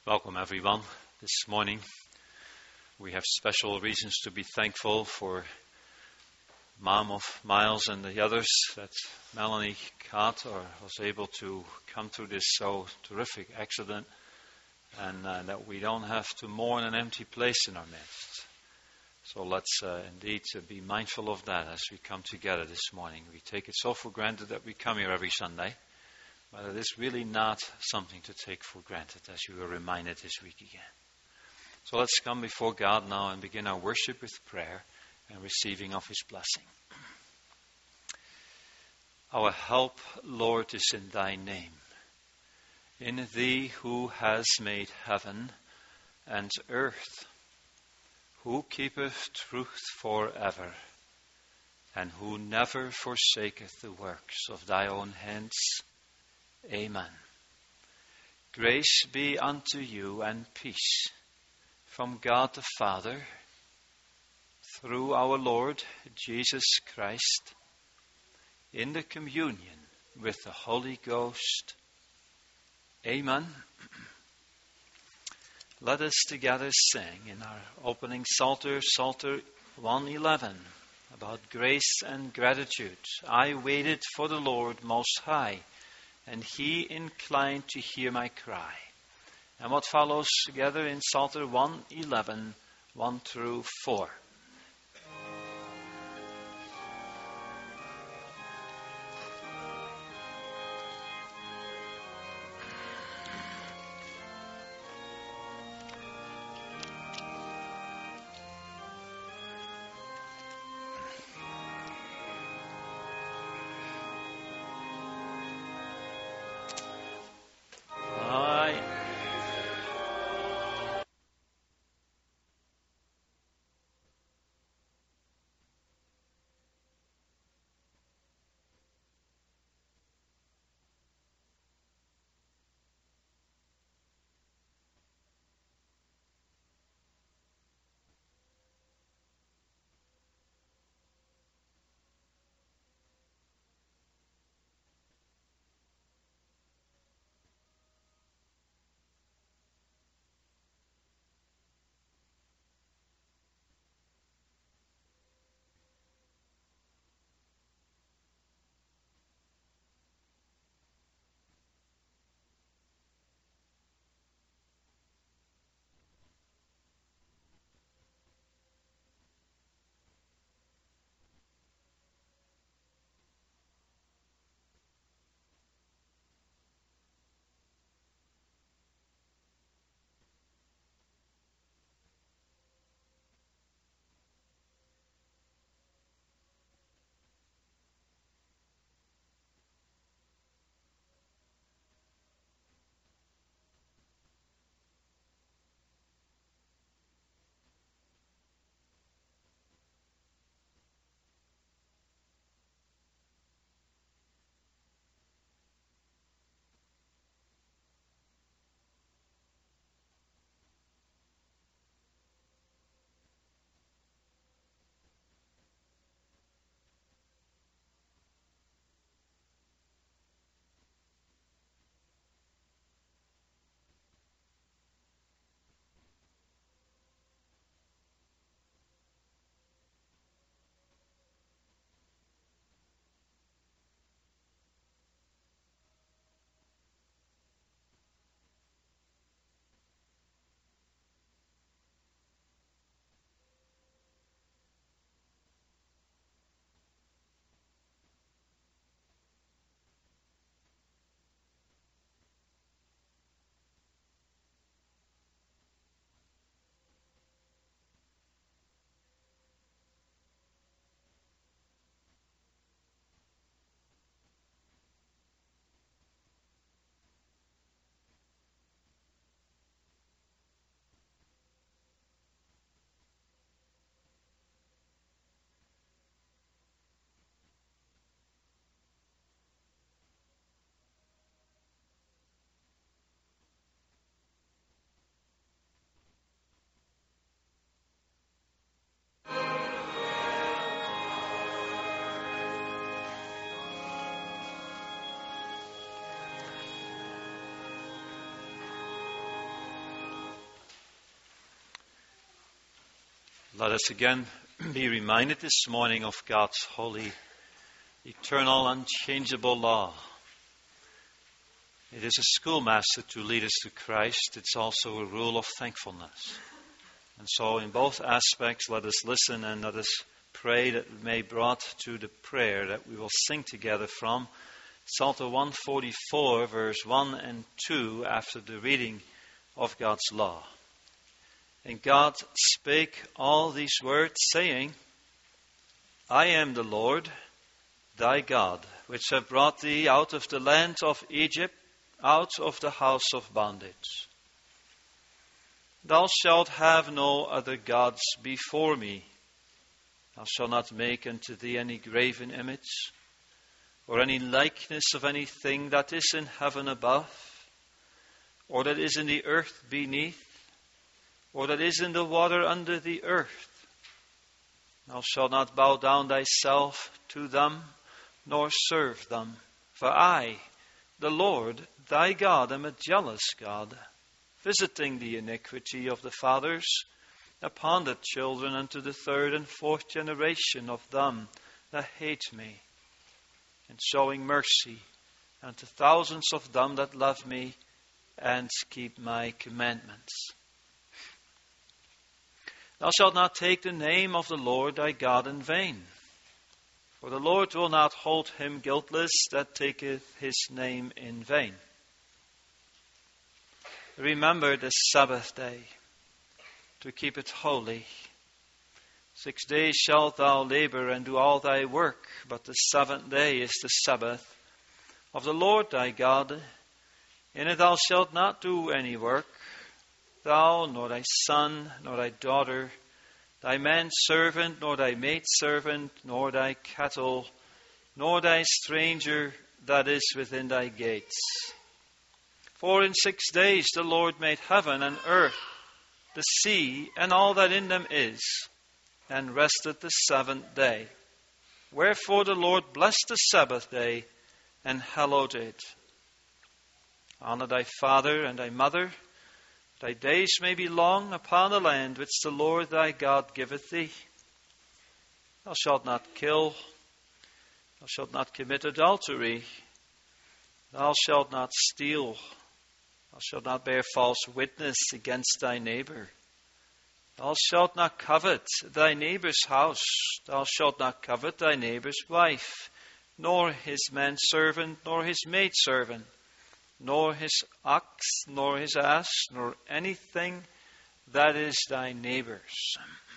Welcome everyone. This morning we have special reasons to be thankful for Mom of Miles and the others that Melanie caught or was able to come through this so terrific accident, and that we don't have to mourn an empty place in our midst. So let's indeed be mindful of that as we come together this morning. We take it so for granted that we come here every Sunday. But it is really not something to take for granted, as you were reminded this week again. So let's come before God now and begin our worship with prayer and receiving of His blessing. Our help, Lord, is in Thy name, in Thee who has made heaven and earth, who keepeth truth forever, and who never forsaketh the works of Thy own hands. Amen. Grace be unto you and peace from God the Father, through our Lord Jesus Christ, in the communion with the Holy Ghost. Amen. Let us together sing in our opening Psalter, Psalter 111, about grace and gratitude. I waited for the Lord Most High, and He inclined to hear my cry. And what follows together in Psalter 111, 1 through 4. Let us again be reminded this morning of God's holy, eternal, unchangeable law. It is a schoolmaster to lead us to Christ. It's also a rule of thankfulness. And so in both aspects, let us listen and let us pray that we may be brought to the prayer that we will sing together from Psalter 144, verse 1 and 2, after the reading of God's law. And God spake all these words, saying, I am the Lord, thy God, which have brought thee out of the land of Egypt, out of the house of bondage. Thou shalt have no other gods before me. Thou shalt not make unto thee any graven image, or any likeness of anything that is in heaven above, or that is in the earth beneath, or that is in the water under the earth. Thou shalt not bow down thyself to them, nor serve them. For I, the Lord, thy God, am a jealous God, visiting the iniquity of the fathers upon the children unto the third and fourth generation of them that hate me, and showing mercy unto thousands of them that love me and keep my commandments. Thou shalt not take the name of the Lord thy God in vain. For the Lord will not hold him guiltless that taketh his name in vain. Remember the Sabbath day, to keep it holy. 6 days shalt thou labor and do all thy work, but the seventh day is the Sabbath of the Lord thy God. In it thou shalt not do any work, thou, nor thy son, nor thy daughter, thy manservant, nor thy maidservant, nor thy cattle, nor thy stranger that is within thy gates. For in 6 days the Lord made heaven and earth, the sea, and all that in them is, and rested the seventh day. Wherefore the Lord blessed the Sabbath day, and hallowed it. Honor thy father and thy mother, thy days may be long upon the land which the Lord thy God giveth thee. Thou shalt not kill. Thou shalt not commit adultery. Thou shalt not steal. Thou shalt not bear false witness against thy neighbor. Thou shalt not covet thy neighbor's house. Thou shalt not covet thy neighbor's wife, nor his manservant, nor his maidservant, nor his ox, nor his ass, nor anything that is thy neighbor's.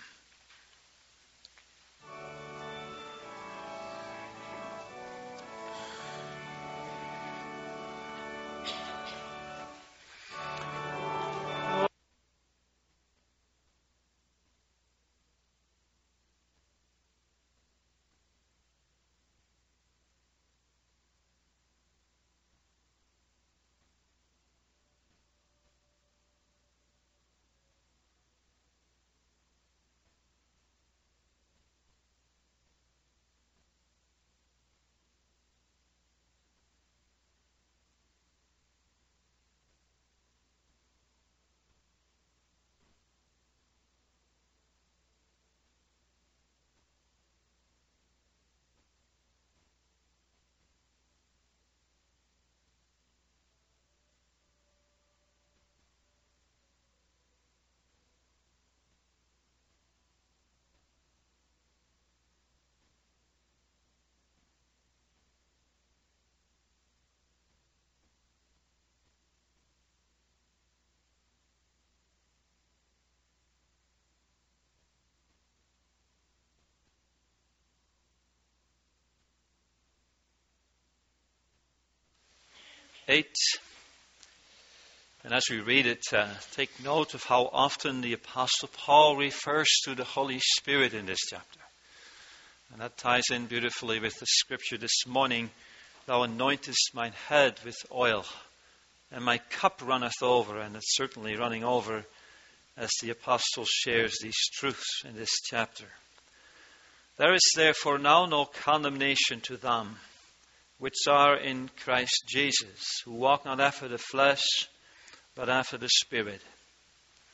Eight. And as we read it, take note of how often the Apostle Paul refers to the Holy Spirit in this chapter. And that ties in beautifully with the scripture this morning. Thou anointest mine head with oil, and my cup runneth over. And it's certainly running over as the Apostle shares these truths in this chapter. There is therefore now no condemnation to them which are in Christ Jesus, who walk not after the flesh, but after the Spirit.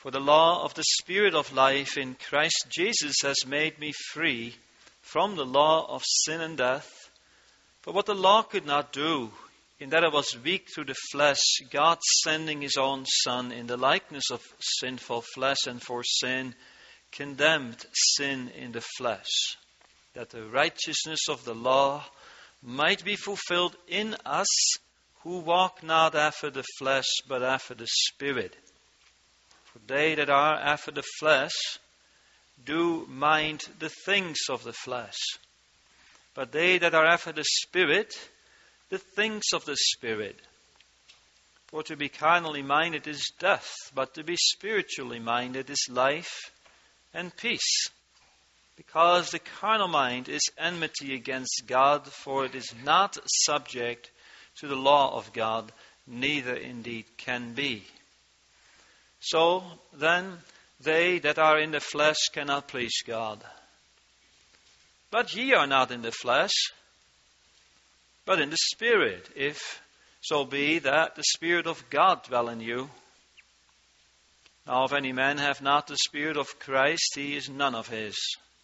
For the law of the Spirit of life in Christ Jesus has made me free from the law of sin and death. For what the law could not do, in that it was weak through the flesh, God sending His own Son in the likeness of sinful flesh, and for sin condemned sin in the flesh, that the righteousness of the law might be fulfilled in us who walk not after the flesh, but after the Spirit. For they that are after the flesh do mind the things of the flesh, but they that are after the Spirit, the things of the Spirit. For to be carnally minded is death, but to be spiritually minded is life and peace. Because the carnal mind is enmity against God, for it is not subject to the law of God, neither indeed can be. So then, they that are in the flesh cannot please God. But ye are not in the flesh, but in the Spirit, if so be that the Spirit of God dwell in you. Now if any man have not the Spirit of Christ, he is none of his.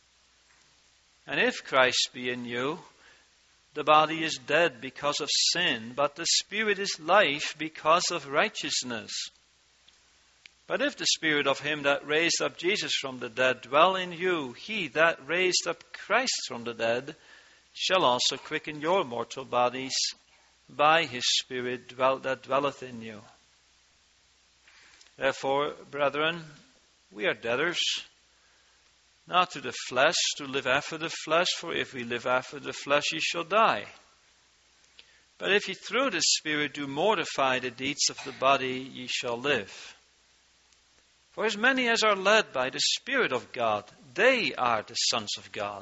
And if Christ be in you, the body is dead because of sin, but the Spirit is life because of righteousness. But if the Spirit of Him that raised up Jesus from the dead dwell in you, He that raised up Christ from the dead shall also quicken your mortal bodies by His Spirit that dwelleth in you. Therefore, brethren, we are debtors, not to the flesh, to live after the flesh, for if we live after the flesh, ye shall die. But if ye through the Spirit do mortify the deeds of the body, ye shall live. For as many as are led by the Spirit of God, they are the sons of God.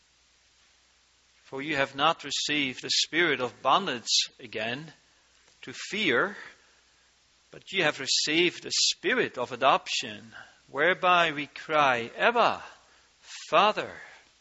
For you have not received the spirit of bondage again to fear, but ye have received the Spirit of adoption, whereby we cry, Abba, Father.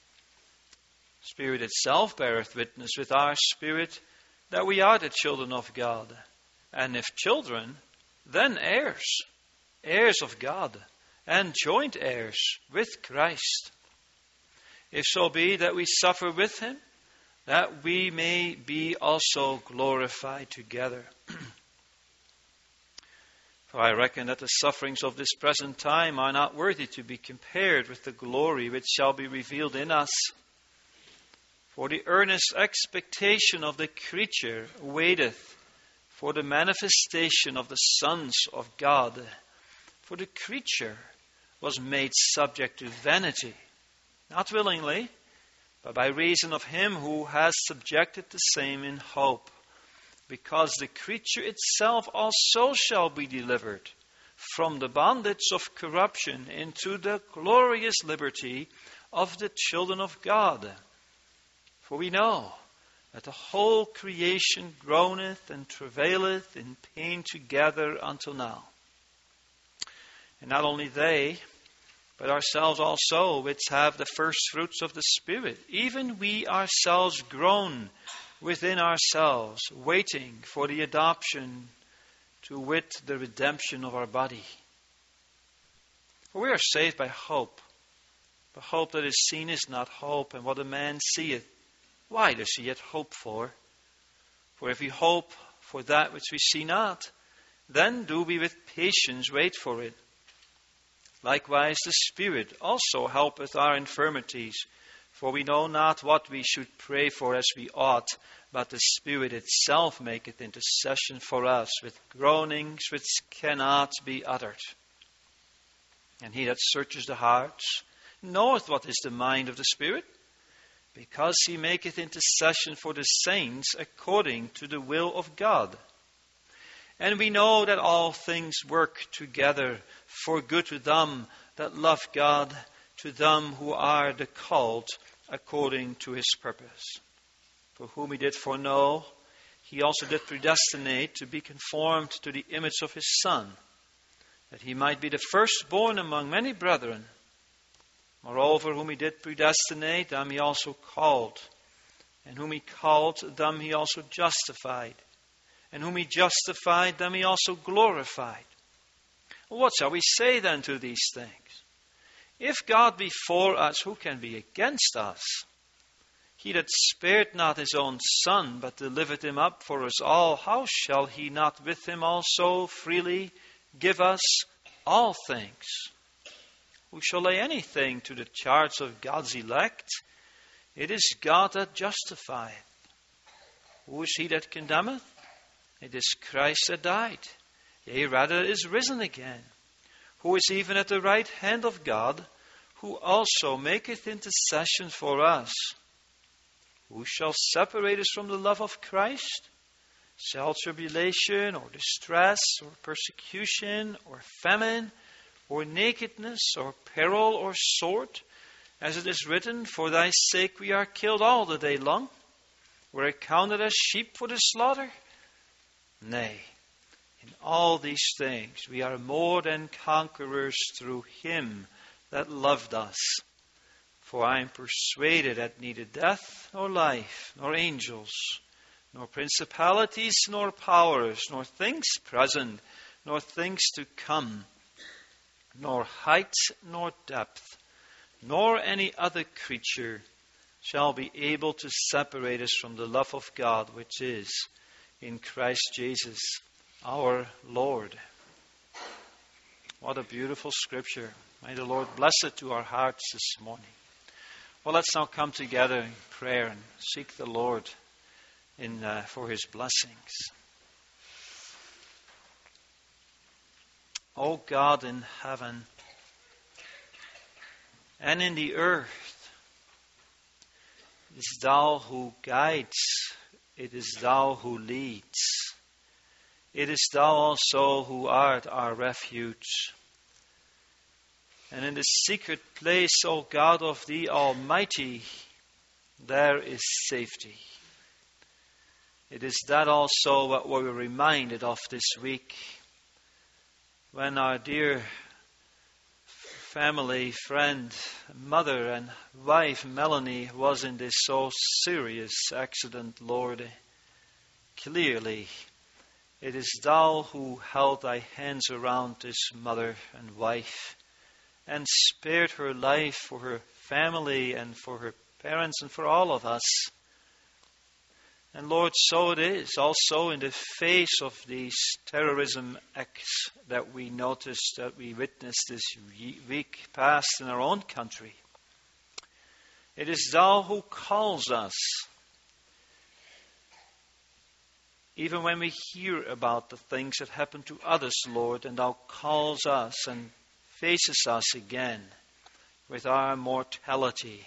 Spirit itself beareth witness with our spirit that we are the children of God. And if children, then heirs, heirs of God, and joint heirs with Christ. If so be that we suffer with Him, that we may be also glorified together. For I reckon that the sufferings of this present time are not worthy to be compared with the glory which shall be revealed in us. For the earnest expectation of the creature waiteth for the manifestation of the sons of God. For the creature was made subject to vanity, not willingly, but by reason of Him who has subjected the same in hope, because the creature itself also shall be delivered from the bondage of corruption into the glorious liberty of the children of God. For we know that the whole creation groaneth and travaileth in pain together until now. And not only they, but ourselves also, which have the first fruits of the Spirit, even we ourselves groan within ourselves, waiting for the adoption, to wit, the redemption of our body. For we are saved by hope. The hope that is seen is not hope, and what a man seeth, why does he yet hope for? For if we hope for that which we see not, then do we with patience wait for it. Likewise the Spirit also helpeth our infirmities, for we know not what we should pray for as we ought, but the Spirit itself maketh intercession for us with groanings which cannot be uttered. And He that searches the hearts knoweth what is the mind of the Spirit, because He maketh intercession for the saints according to the will of God. And we know that all things work together for good to them that love God, to them who are the called according to His purpose. For whom He did foreknow, He also did predestinate to be conformed to the image of His Son, that He might be the firstborn among many brethren. Moreover, whom He did predestinate, them He also called. And whom He called, them He also justified. And whom He justified, them He also glorified. What shall we say then to these things? If God be for us, who can be against us? He that spared not his own Son, but delivered him up for us all, how shall he not with him also freely give us all things? Who shall lay anything to the charge of God's elect? It is God that justifieth. Who is he that condemneth? It is Christ that died, yea, rather is risen again, who is even at the right hand of God, who also maketh intercession for us. Who shall separate us from the love of Christ? Shall tribulation, or distress, or persecution, or famine, or nakedness, or peril, or sword? As it is written, for thy sake we are killed all the day long. We're accounted as sheep for the slaughter. Nay, in all these things we are more than conquerors through him that loved us. For I am persuaded that neither death, nor life, nor angels, nor principalities, nor powers, nor things present, nor things to come, nor height, nor depth, nor any other creature shall be able to separate us from the love of God, which is in Christ Jesus our Lord. What a beautiful scripture. May the Lord bless it to our hearts this morning. Well, let's now come together in prayer and seek the Lord for his blessings. O God in heaven and in the earth, it is thou who guides, it is thou who leads, it is thou also who art our refuge. And in the secret place, O God of the Almighty, there is safety. It is that also what we were reminded of this week when our dear family, friend, mother and wife Melanie was in this so serious accident, Lord. Clearly, it is thou who held thy hands around this mother and wife and spared her life for her family and for her parents and for all of us. And Lord, so it is also in the face of these terrorism acts that we noticed, that we witnessed this week past in our own country. It is thou who calls us. Even when we hear about the things that happen to others, Lord, and thou calls us and faces us again with our mortality,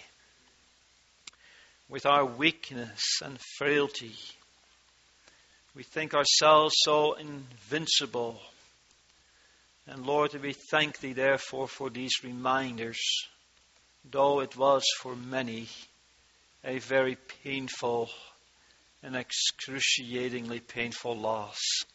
with our weakness and frailty. We think ourselves so invincible. And Lord, we thank thee therefore for these reminders, though it was for many a very painful and excruciatingly painful loss.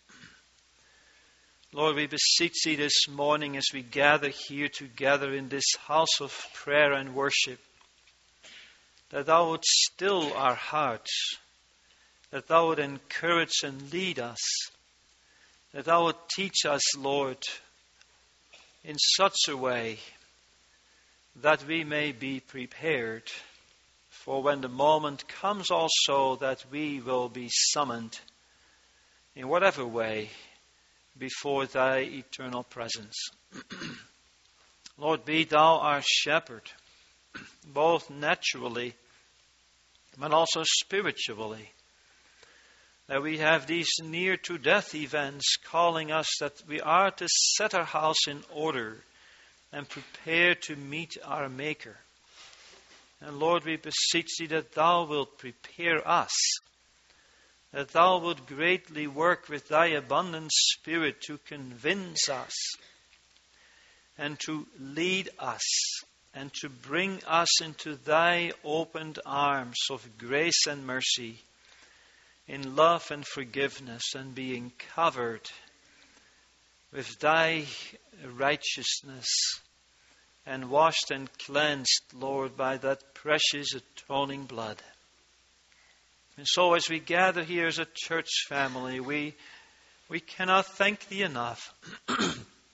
Lord, we beseech thee this morning as we gather here together in this house of prayer and worship, that thou would still our hearts, that thou would encourage and lead us, that thou would teach us, Lord, in such a way that we may be prepared for when the moment comes also that we will be summoned in whatever way before thy eternal presence. Lord, be thou our shepherd, both naturally but also spiritually, that we have these near to death events calling us that we are to set our house in order and prepare to meet our Maker. And Lord, we beseech thee that thou wilt prepare us, that thou wilt greatly work with thy abundant Spirit to convince us and to lead us and to bring us into thy opened arms of grace and mercy, in love and forgiveness, and being covered with thy righteousness and washed and cleansed, Lord, by that precious atoning blood. And so as we gather here as a church family, we cannot thank thee enough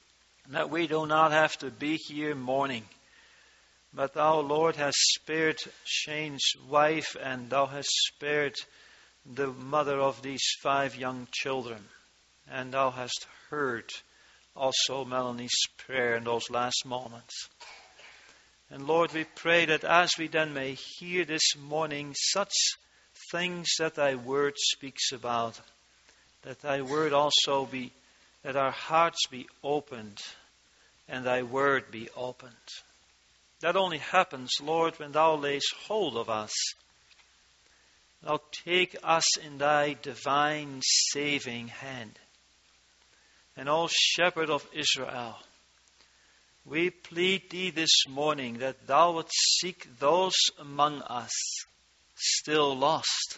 that we do not have to be here mourning. But thou, Lord, hast spared Shane's wife, and thou hast spared the mother of these 5 young children. And thou hast heard also Melanie's prayer in those last moments. And Lord, we pray that as we then may hear this morning such things that thy word speaks about, that thy word also be, that our hearts be opened and thy word be opened. That only happens, Lord, when thou lays hold of us. Thou take us in thy divine saving hand. And O Shepherd of Israel, we plead thee this morning that thou wouldst seek those among us still lost,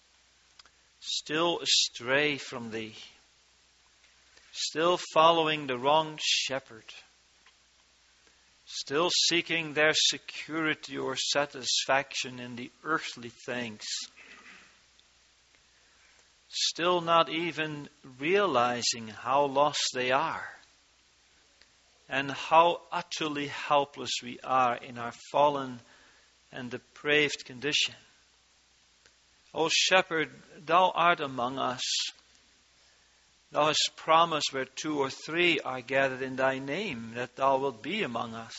still astray from thee, still following the wrong shepherd, still seeking their security or satisfaction in the earthly things, still not even realizing how lost they are and how utterly helpless we are in our fallen and depraved condition. O Shepherd, thou art among us. Thou hast promised where 2 or 3 are gathered in thy name, that thou wilt be among us.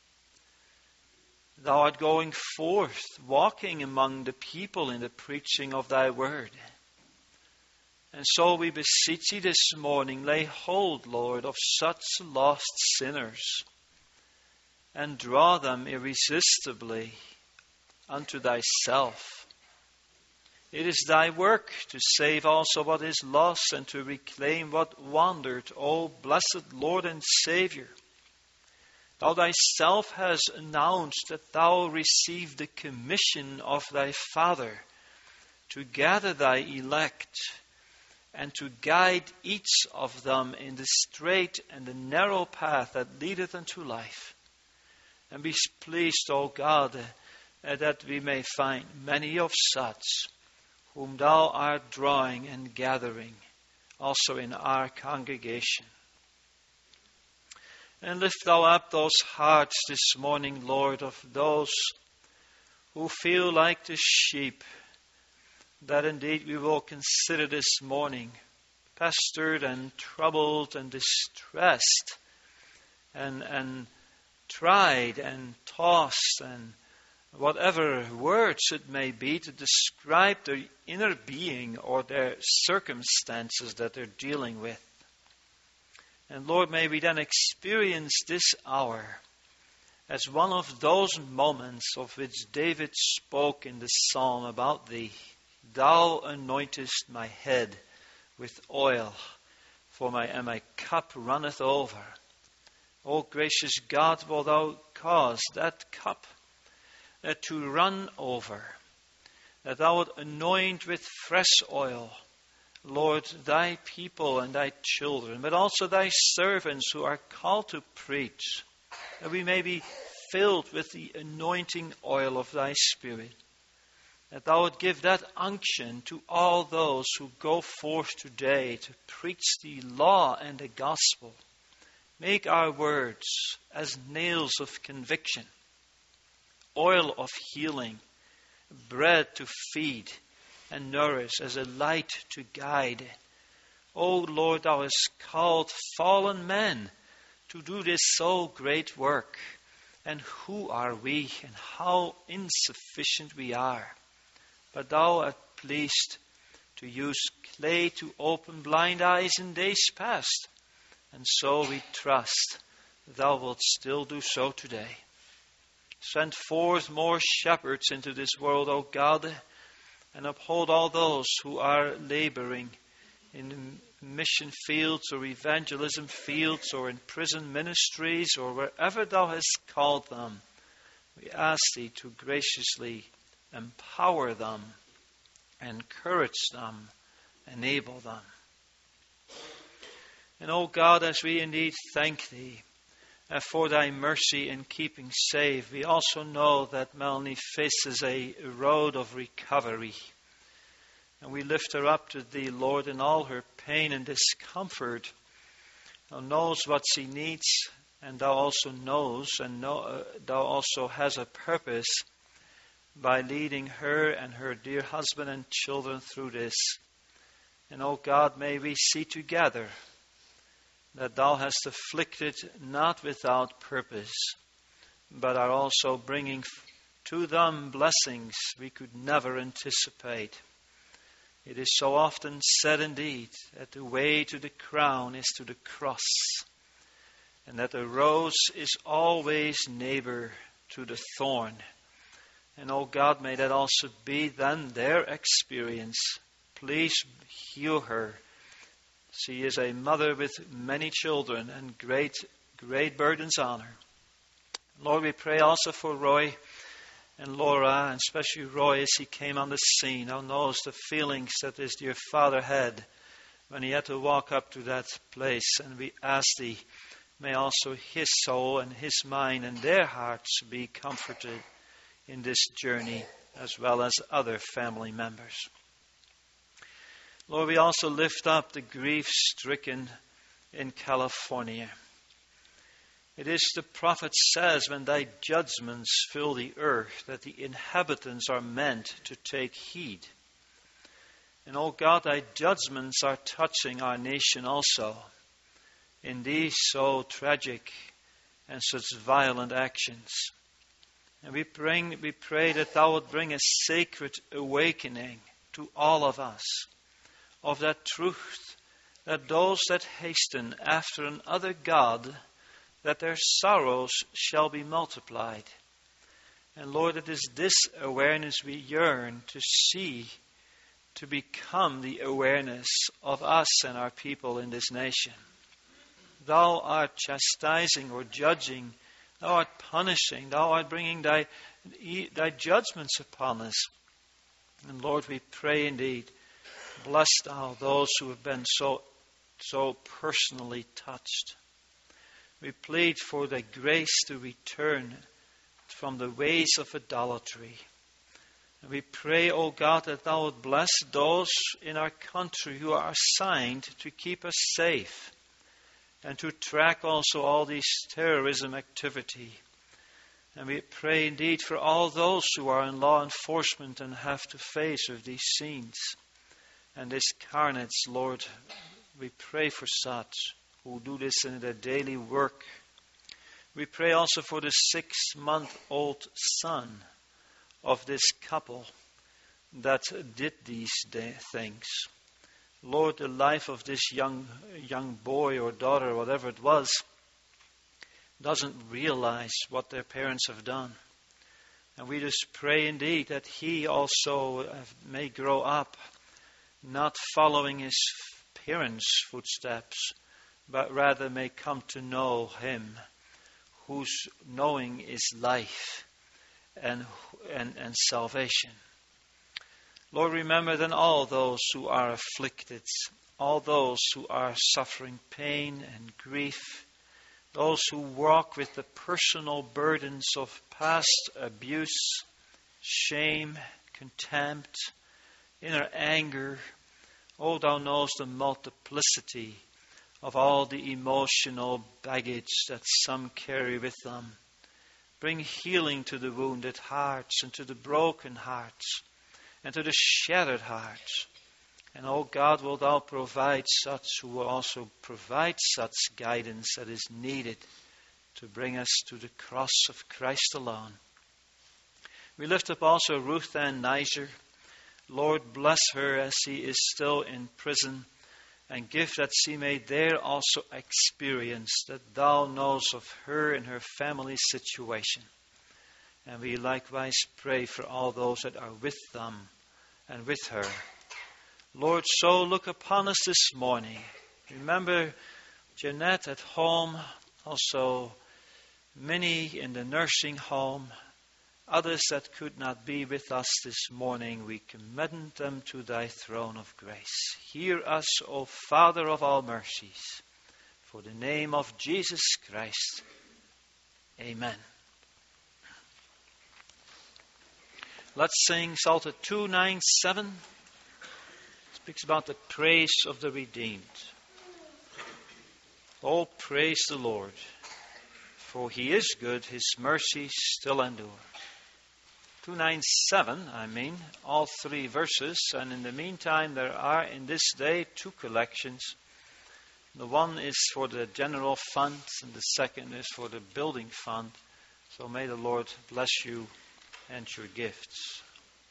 Thou art going forth, walking among the people in the preaching of thy word. And so we beseech thee this morning, lay hold, Lord, of such lost sinners, and draw them irresistibly unto thyself. It is thy work to save also what is lost and to reclaim what wandered, O blessed Lord and Saviour. Thou thyself hast announced that thou received the commission of thy Father to gather thy elect and to guide each of them in the straight and the narrow path that leadeth unto life. And be pleased, O God, that we may find many of such whom thou art drawing and gathering also in our congregation. And lift thou up those hearts this morning, Lord, of those who feel like the sheep that indeed we will consider this morning, pestered and troubled and distressed and tried and tossed and whatever words it may be to describe their inner being or their circumstances that they're dealing with. And Lord, may we then experience this hour as one of those moments of which David spoke in the psalm about thee. Thou anointest my head with oil, and my cup runneth over. O gracious God, wilt thou cause that cup to run over, that thou wilt anoint with fresh oil, Lord, thy people and thy children, but also thy servants who are called to preach, that we may be filled with the anointing oil of thy Spirit, that thou would give that unction to all those who go forth today to preach the law and the gospel. Make our words as nails of conviction, oil of healing, bread to feed and nourish, as a light to guide. O Lord, thou hast called fallen men to do this so great work. And who are we, and how insufficient we are? But thou art pleased to use clay to open blind eyes in days past. And so we trust thou wilt still do so today. Send forth more shepherds into this world, O God, and uphold all those who are laboring in mission fields or evangelism fields or in prison ministries or wherever thou hast called them. We ask thee to graciously empower them, encourage them, enable them. And O God, as we indeed thank thee for thy mercy in keeping safe, we also know that Melanie faces a road of recovery. And we lift her up to thee, Lord, in all her pain and discomfort. Thou knows what she needs, and Thou also knows, and Thou also has a purpose by leading her and her dear husband and children through this. And, O God, may we see together that Thou hast afflicted not without purpose, but are also bringing to them blessings we could never anticipate. It is so often said indeed that the way to the crown is to the cross, and that the rose is always neighbor to the thorn. And, oh God, may that also be then their experience. Please heal her. She is a mother with many children and great burdens on her. Lord, we pray also for Roy and Laura, and especially Roy as he came on the scene. Thou knows the feelings that his dear father had when he had to walk up to that place. And we ask Thee, may also his soul and his mind and their hearts be comforted in this journey, as well as other family members. Lord, we also lift up the grief-stricken in California. It is, the prophet says, when Thy judgments fill the earth, that the inhabitants are meant to take heed. And, O God, Thy judgments are touching our nation also in these so tragic and such violent actions. And we pray that Thou would bring a sacred awakening to all of us of that truth, that those that hasten after another God, that their sorrows shall be multiplied. And Lord, it is this awareness we yearn to see, to become the awareness of us and our people in this nation. Thou art chastising or judging, Thou art punishing, Thou art bringing Thy judgments upon us. And Lord, we pray indeed, bless Thou those who have been so personally touched. We plead for Thy grace to return from the ways of idolatry. And we pray, O God, that Thou would bless those in our country who are assigned to keep us safe and to track also all these terrorism activity. And we pray indeed for all those who are in law enforcement and have to face with these scenes and this carnage. Lord, we pray for such who do this in their daily work. We pray also for the 6-month-old son of this couple that did these things. Lord, the life of this young boy or daughter, whatever it was, doesn't realize what their parents have done. And we just pray indeed that he also may grow up not following his parents' footsteps, but rather may come to know Him, whose knowing is life and salvation. Lord, remember then all those who are afflicted, all those who are suffering pain and grief, those who walk with the personal burdens of past abuse, shame, contempt, inner anger. Oh, Thou knowest the multiplicity of all the emotional baggage that some carry with them. Bring healing to the wounded hearts and to the broken hearts and to the shattered hearts. And, oh God, will Thou provide such who will also provide such guidance that is needed to bring us to the cross of Christ alone. We lift up also Ruth Ann Nizer. Lord, bless her as she is still in prison, and give that she may there also experience that Thou knows of her and her family's situation. And we likewise pray for all those that are with them and with her. Lord, so look upon us this morning. Remember Jeanette at home, also Minnie in the nursing home, others that could not be with us this morning. We commend them to Thy throne of grace. Hear us, O Father of all mercies, for the name of Jesus Christ. Amen. Let's sing Psalter 297. It speaks about the praise of the redeemed. Oh, praise the Lord, for He is good, His mercy still endure. 297, all three verses, and in the meantime there are in this day two collections. The one is for the general fund, and the second is for the building fund. So may the Lord bless you and your gifts.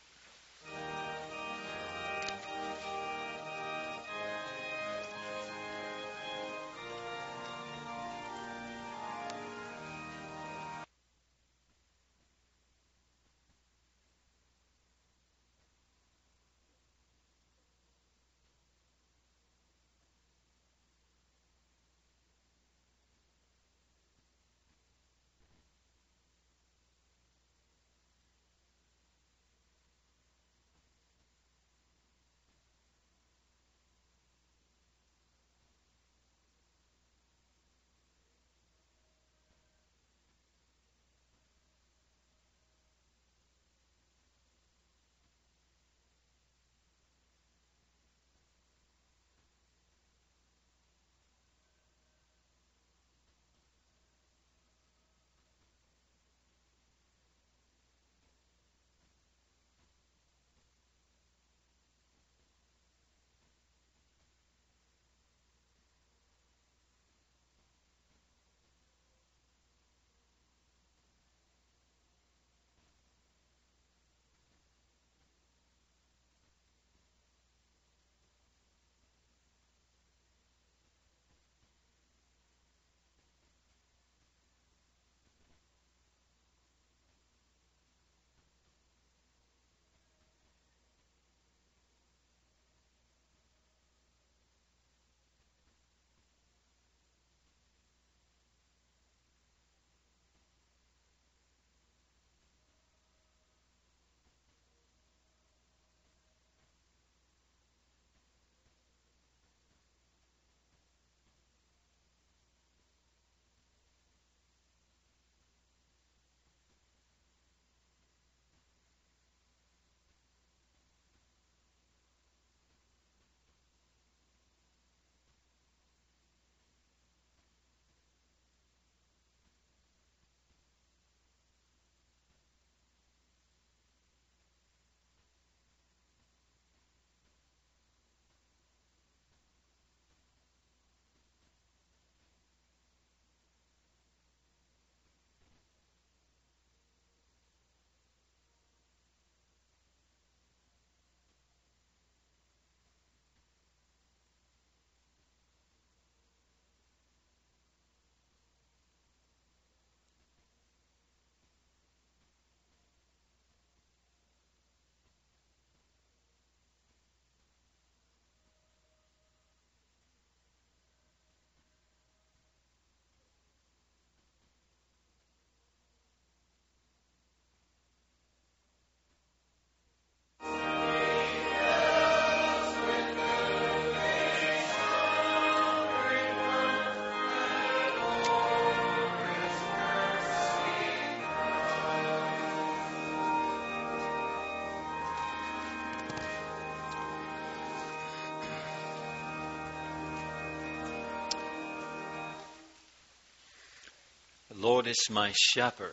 The Lord is my shepherd.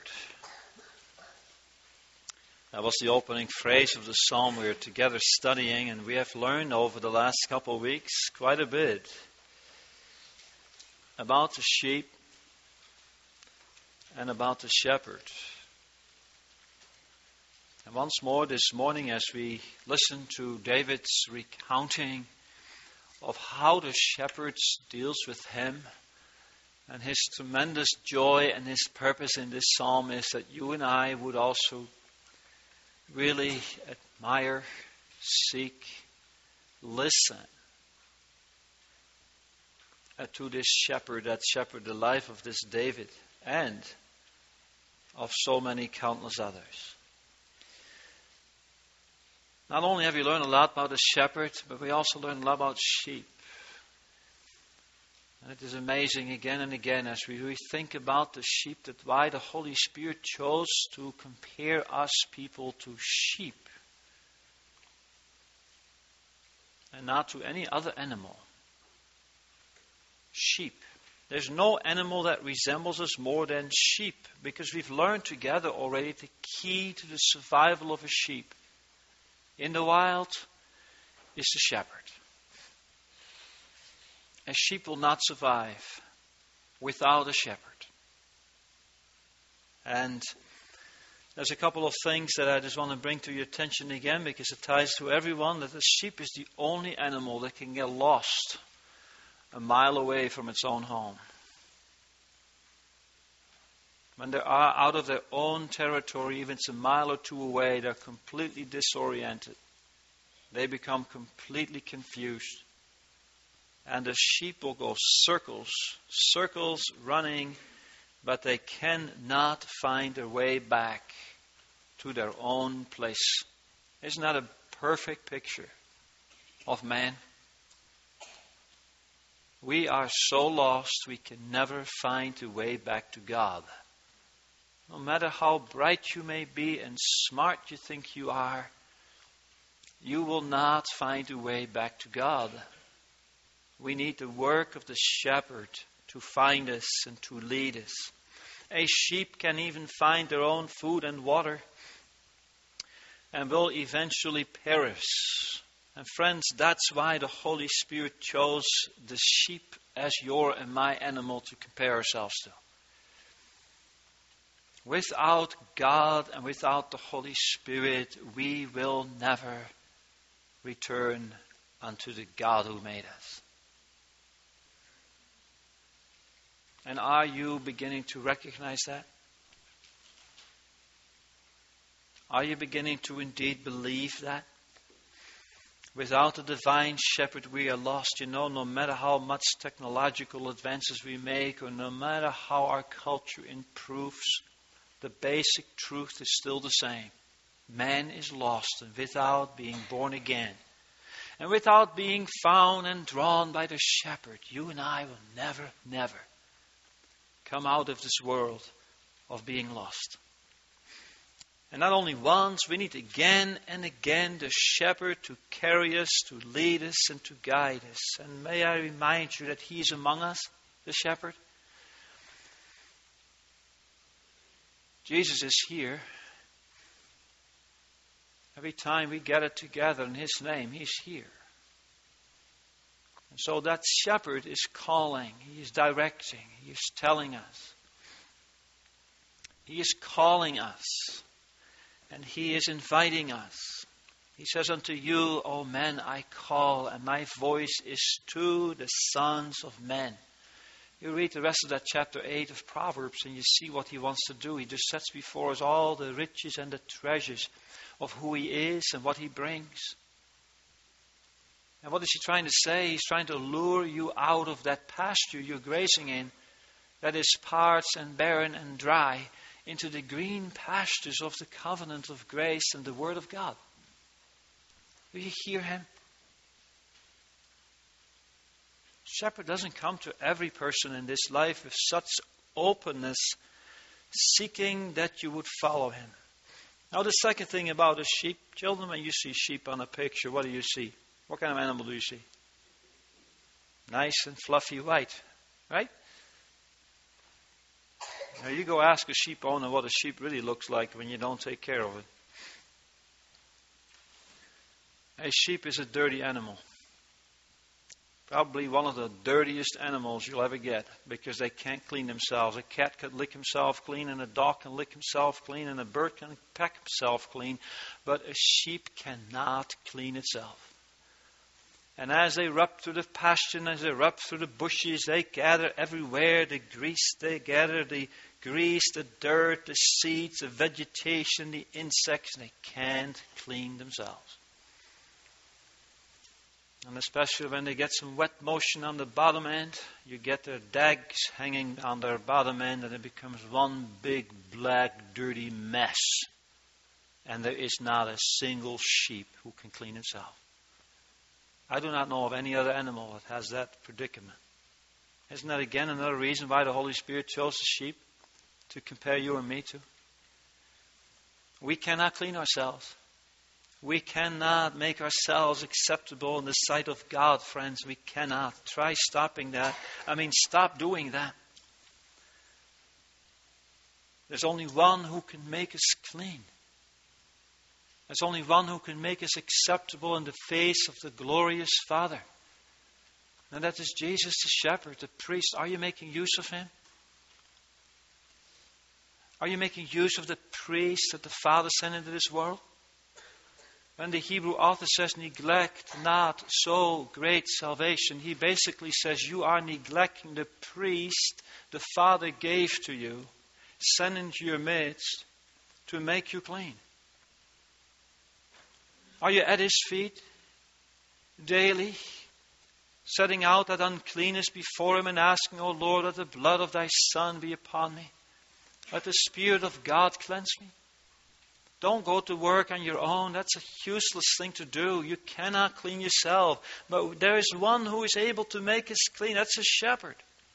That was the opening phrase of the psalm we are together studying, and we have learned over the last couple of weeks quite a bit about the sheep and about the shepherd. And once more this morning, as we listen to David's recounting of how the shepherd deals with him, and his tremendous joy and his purpose in this psalm is that you and I would also really admire, seek, listen to this shepherd that shepherded the life of this David and of so many countless others. Not only have we learned a lot about the shepherd, but we also learned a lot about sheep. And it is amazing again and again as we think about the sheep that why the Holy Spirit chose to compare us people to sheep and not to any other animal. Sheep. There's no animal that resembles us more than sheep, because we've learned together already the key to the survival of a sheep in the wild is the shepherd. A sheep will not survive without a shepherd. And there's a couple of things that I just want to bring to your attention again, because it ties to everyone, that the sheep is the only animal that can get lost a mile away from its own home. When they are out of their own territory, even it's a mile or two away, they're completely disoriented. They become completely confused. And the sheep will go circles running, but they cannot find their way back to their own place. Isn't that a perfect picture of man? We are so lost we can never find a way back to God. No matter how bright you may be and smart you think you are, you will not find a way back to God. We need the work of the shepherd to find us and to lead us. A sheep can even find their own food and water and will eventually perish. And friends, that's why the Holy Spirit chose the sheep as your and my animal to compare ourselves to. Without God and without the Holy Spirit, we will never return unto the God who made us. And are you beginning to recognize that? Are you beginning to indeed believe that? Without the divine shepherd, we are lost. You know, no matter how much technological advances we make, or no matter how our culture improves, the basic truth is still the same. Man is lost, and without being born again, and without being found and drawn by the shepherd, you and I will never come out of this world of being lost. And not only once, we need again and again the shepherd to carry us, to lead us, and to guide us. And may I remind you that He is among us, the shepherd. Jesus is here. Every time we gather together in His name, He's here. And so that shepherd is calling, He is directing, He is telling us. He is calling us. And He is inviting us. He says, unto you, O men, I call, and my voice is to the sons of men. You read the rest of that chapter 8 of Proverbs, and you see what He wants to do. He just sets before us all the riches and the treasures of who He is and what He brings. And what is He trying to say? He's trying to lure you out of that pasture you're grazing in, that is sparse and barren and dry, into the green pastures of the covenant of grace and the Word of God. Do you hear Him? Shepherd doesn't come to every person in this life with such openness, seeking that you would follow Him. Now the second thing about a sheep, children, when you see sheep on a picture, what do you see? What kind of animal do you see? Nice and fluffy white, right? Now you go ask a sheep owner what a sheep really looks like when you don't take care of it. A sheep is a dirty animal. Probably one of the dirtiest animals you'll ever get, because they can't clean themselves. A cat can lick himself clean, and a dog can lick himself clean, and a bird can peck himself clean. But a sheep cannot clean itself. And as they rub through the pasture, and as they rub through the bushes, they gather everywhere the grease. They gather the grease, the dirt, the seeds, the vegetation, the insects, and they can't clean themselves. And especially when they get some wet motion on the bottom end, you get their dags hanging on their bottom end, and it becomes one big, black, dirty mess. And there is not a single sheep who can clean himself. I do not know of any other animal that has that predicament. Isn't that again another reason why the Holy Spirit chose the sheep to compare you and me to? We cannot clean ourselves. We cannot make ourselves acceptable in the sight of God, friends. We cannot. Try stopping that. Stop doing that. There's only one who can make us clean. There's only one who can make us acceptable in the face of the glorious Father. And that is Jesus the shepherd, the priest. Are you making use of him? Are you making use of the priest that the Father sent into this world? When the Hebrew author says, neglect not so great salvation, he basically says you are neglecting the priest the Father gave to you, sent into your midst to make you clean. Are you at his feet daily, setting out that uncleanness before him and asking, O Lord, let the blood of thy Son be upon me. Let the Spirit of God cleanse me. Don't go to work on your own. That's a useless thing to do. You cannot clean yourself. But there is one who is able to make us clean. That's a shepherd.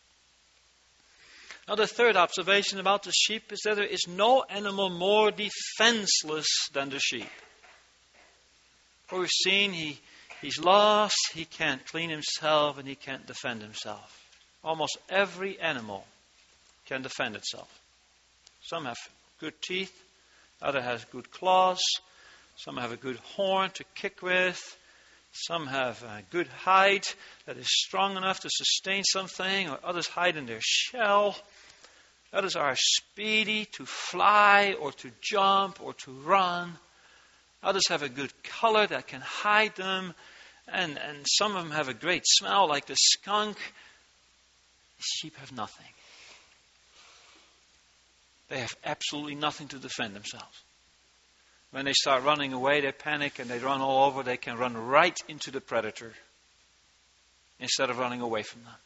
Now the third observation about the sheep is that there is no animal more defenseless than the sheep. For we've seen he's lost, he can't clean himself, and he can't defend himself. Almost every animal can defend itself. Some have good teeth, others have good claws, some have a good horn to kick with, some have a good hide that is strong enough to sustain something, or others hide in their shell. Others are speedy to fly or to jump or to run. Others have a good color that can hide them. And some of them have a great smell like the skunk. The sheep have nothing. They have absolutely nothing to defend themselves. When they start running away, they panic and they run all over. They can run right into the predator instead of running away from them.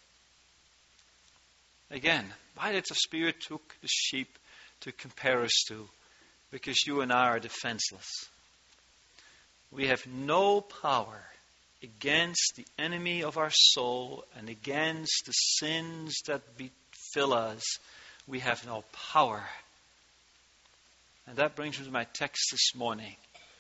Again, why did the Spirit took the sheep to compare us to? Because you and I are defenseless. We have no power against the enemy of our soul and against the sins that befill us. We have no power. And that brings me to my text this morning.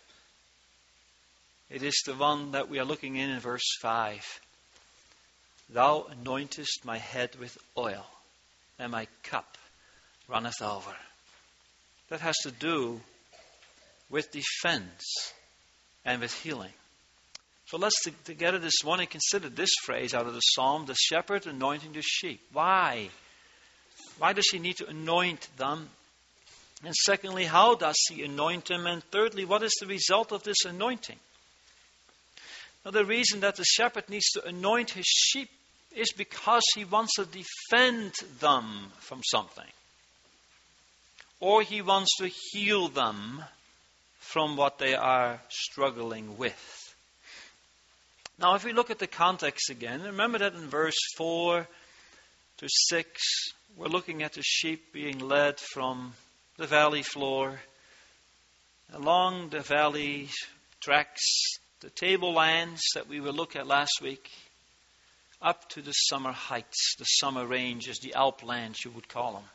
It is the one that we are looking in verse 5. Thou anointest my head with oil, and my cup runneth over. That has to do with defense and with healing. So let's together this morning consider this phrase out of the psalm, the shepherd anointing the sheep. Why? Why does he need to anoint them? And secondly, how does he anoint them? And thirdly, what is the result of this anointing? Now, the reason that the shepherd needs to anoint his sheep is because he wants to defend them from something. Or he wants to heal them from what they are struggling with. Now, if we look at the context again, remember that in verse 4 to 6, we're looking at the sheep being led from the valley floor, along the valley tracks, the tablelands that we will look at last week, up to the summer heights, the summer ranges, the Alplands you would call them.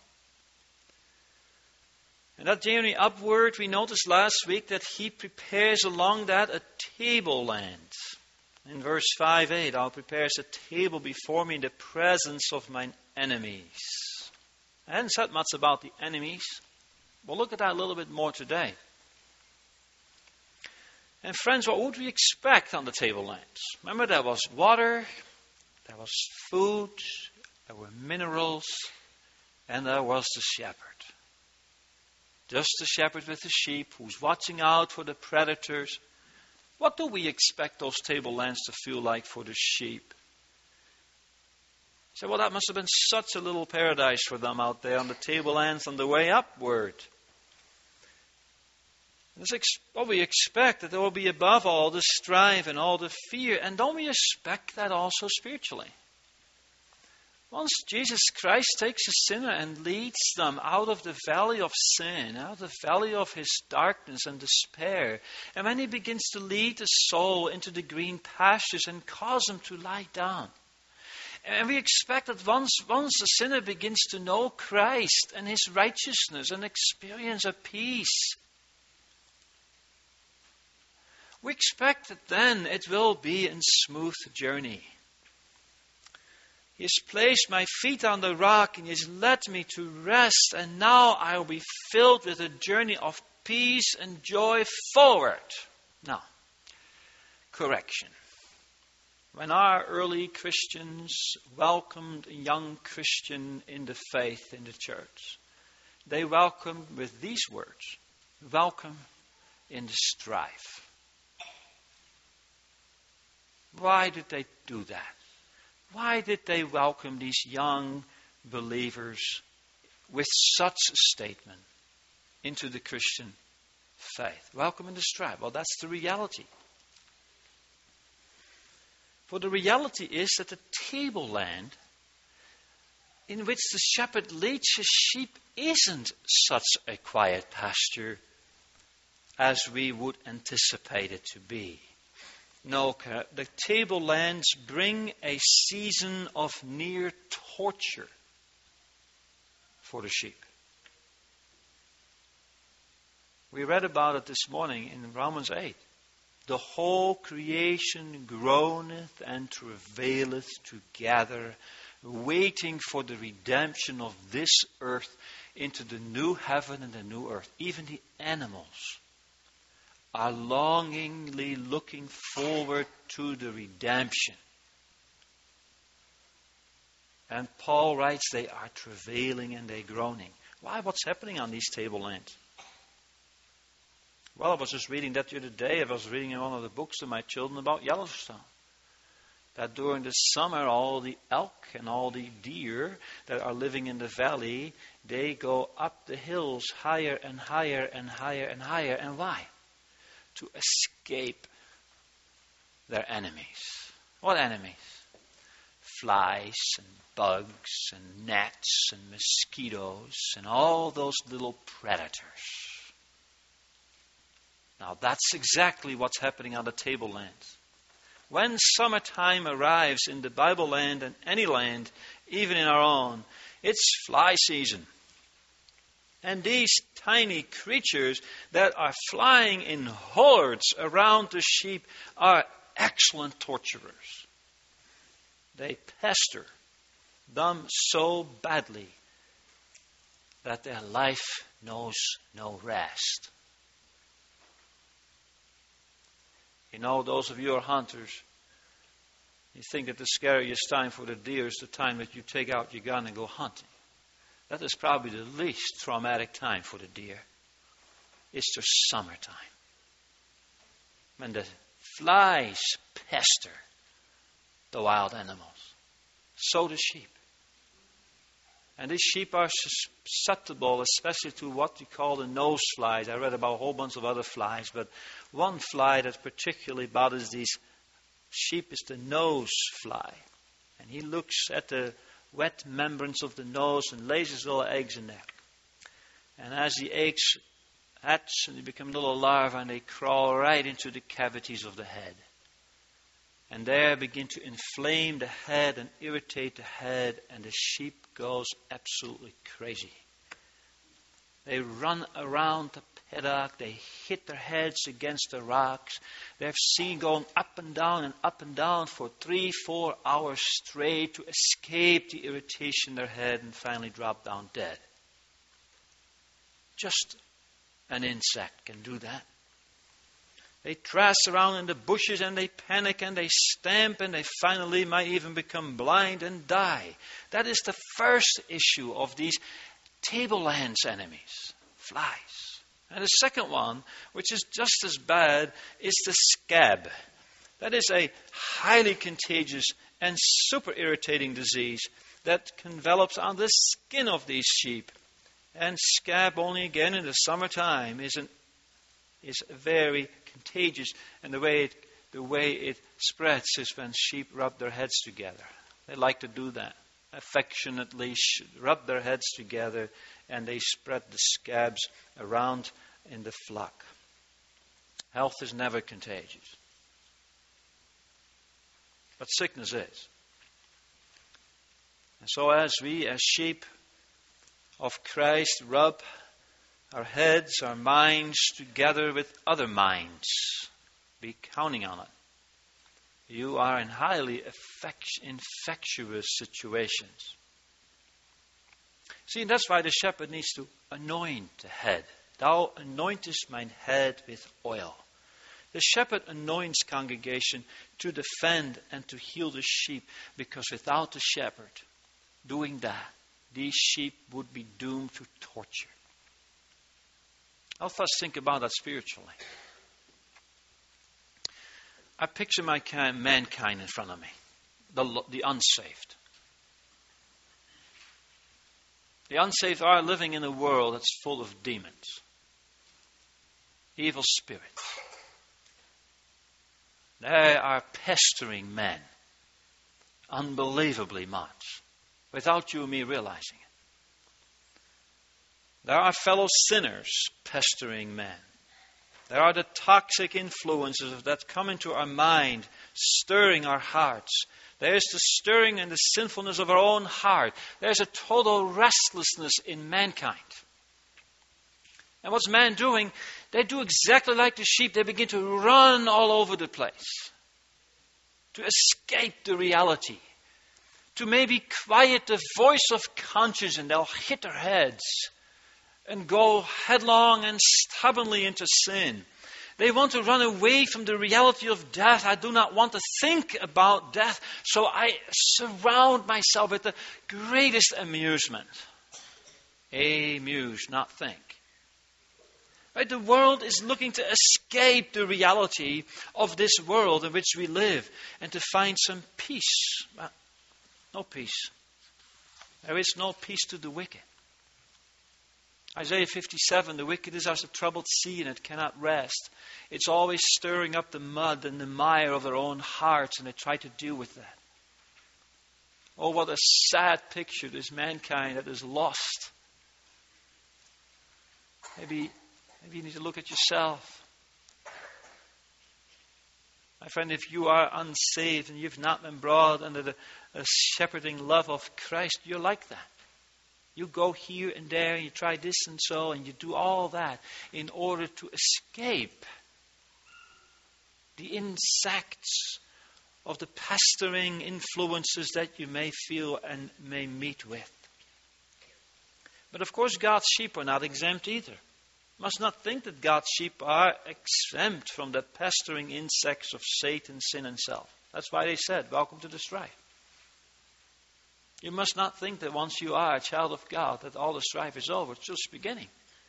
And that journey upward, we noticed last week that he prepares along that a tableland. In verse 5a, thou preparest a table before me in the presence of mine enemies. I hadn't said much about the enemies. We'll look at that a little bit more today. And friends, what would we expect on the tablelands? Remember, there was water, there was food, there were minerals, and there was the shepherd. Just the shepherd with the sheep who's watching out for the predators. What do we expect those tablelands to feel like for the sheep? So, well, that must have been such a little paradise for them out there on the tablelands on the way upward. Well, we expect that there will be above all the strife and all the fear. And don't we expect that also spiritually? Once Jesus Christ takes a sinner and leads them out of the valley of sin, out of the valley of his darkness and despair, and when he begins to lead the soul into the green pastures and cause him to lie down, and we expect that once the sinner begins to know Christ and his righteousness and experience a peace, we expect that then it will be a smooth journey. He has placed my feet on the rock and He has led me to rest, and now I will be filled with a journey of peace and joy forward. Now, correction. When our early Christians welcomed a young Christian in the faith in the church, they welcomed with these words, welcome in the strife. Why did they do that? Why did they welcome these young believers with such a statement into the Christian faith? Welcome in the strife. Well, that's the reality. For the reality is that the tableland in which the shepherd leads his sheep isn't such a quiet pasture as we would anticipate it to be. No, the tablelands bring a season of near torture for the sheep. We read about it this morning in Romans 8. The whole creation groaneth and travaileth together, waiting for the redemption of this earth into the new heaven and the new earth. Even the animals are longingly looking forward to the redemption. And Paul writes they are travailing and they groaning. Why? What's happening on these tablelands? Well, I was just reading that the other day. I was reading in one of the books to my children about Yellowstone. That during the summer, all the elk and all the deer that are living in the valley, they go up the hills higher and higher and higher and higher. And why? To escape their enemies. What enemies? Flies and bugs and gnats and mosquitoes and all those little predators. Now that's exactly what's happening on the tablelands. When summertime arrives in the Bible land and any land, even in our own, it's fly season. And these tiny creatures that are flying in hordes around the sheep are excellent torturers. They pester them so badly that their life knows no rest. You know, those of you who are hunters, you think that the scariest time for the deer is the time that you take out your gun and go hunting. That is probably the least traumatic time for the deer. It's the summertime. When the flies pester the wild animals. So the sheep. And these sheep are susceptible, especially to what you call the nose flies. I read about a whole bunch of other flies, but one fly that particularly bothers these sheep is the nose fly. And he looks at the wet membranes of the nose and lays his little eggs in there. And as the eggs hatch and they become little larvae, and they crawl right into the cavities of the head. And there begin to inflame the head and irritate the head, and the sheep goes absolutely crazy. They run around the paddock, they hit their heads against the rocks. They've seen going up and down for 3-4 hours straight to escape the irritation in their head and finally drop down dead. Just an insect can do that. They trass around in the bushes and they panic and they stamp and they finally might even become blind and die. That is the first issue of these tablelands enemies, flies. And the second one, which is just as bad, is the scab. That is a highly contagious and super irritating disease that envelops on the skin of these sheep. And scab, only again in the summertime, is very contagious. And the way it spreads is when sheep rub their heads together. They like to do that. Affectionately rub their heads together, and they spread the scabs around in the flock. Health is never contagious. But sickness is. And so as we, as sheep of Christ, rub our heads, our minds together with other minds, be counting on it. You are in highly infectious situations. See, that's why the shepherd needs to anoint the head. Thou anointest mine head with oil. The shepherd anoints congregation to defend and to heal the sheep, because without the shepherd doing that, these sheep would be doomed to torture. I'll first think about that spiritually. I picture mankind in front of me, the unsaved. The unsaved are living in a world that's full of demons, evil spirits. They are pestering men unbelievably much, without you and me realizing it. There are fellow sinners pestering men. There are the toxic influences that come into our mind, stirring our hearts. There's the stirring and the sinfulness of our own heart. There's a total restlessness in mankind. And what's man doing? They do exactly like the sheep. They begin to run all over the place to escape the reality, to maybe quiet the voice of conscience, and they'll hit their heads and go headlong and stubbornly into sin. They want to run away from the reality of death. I do not want to think about death, so I surround myself with the greatest amusement. Amuse, not think. Right? The world is looking to escape the reality of this world in which we live and to find some peace. Well, no peace. There is no peace to the wicked. Isaiah 57, the wicked is as a troubled sea and it cannot rest. It's always stirring up the mud and the mire of their own hearts, and they try to deal with that. Oh, what a sad picture, this mankind that is lost. Maybe you need to look at yourself. My friend, if you are unsaved and you've not been brought under the shepherding love of Christ, you're like that. You go here and there, and you try this and so, and you do all that in order to escape the insects of the pestering influences that you may feel and may meet with. But of course, God's sheep are not exempt either. You must not think that God's sheep are exempt from the pestering insects of Satan, sin, and self. That's why they said, welcome to the strife. You must not think that once you are a child of God, that all the strife is over. It's just beginning.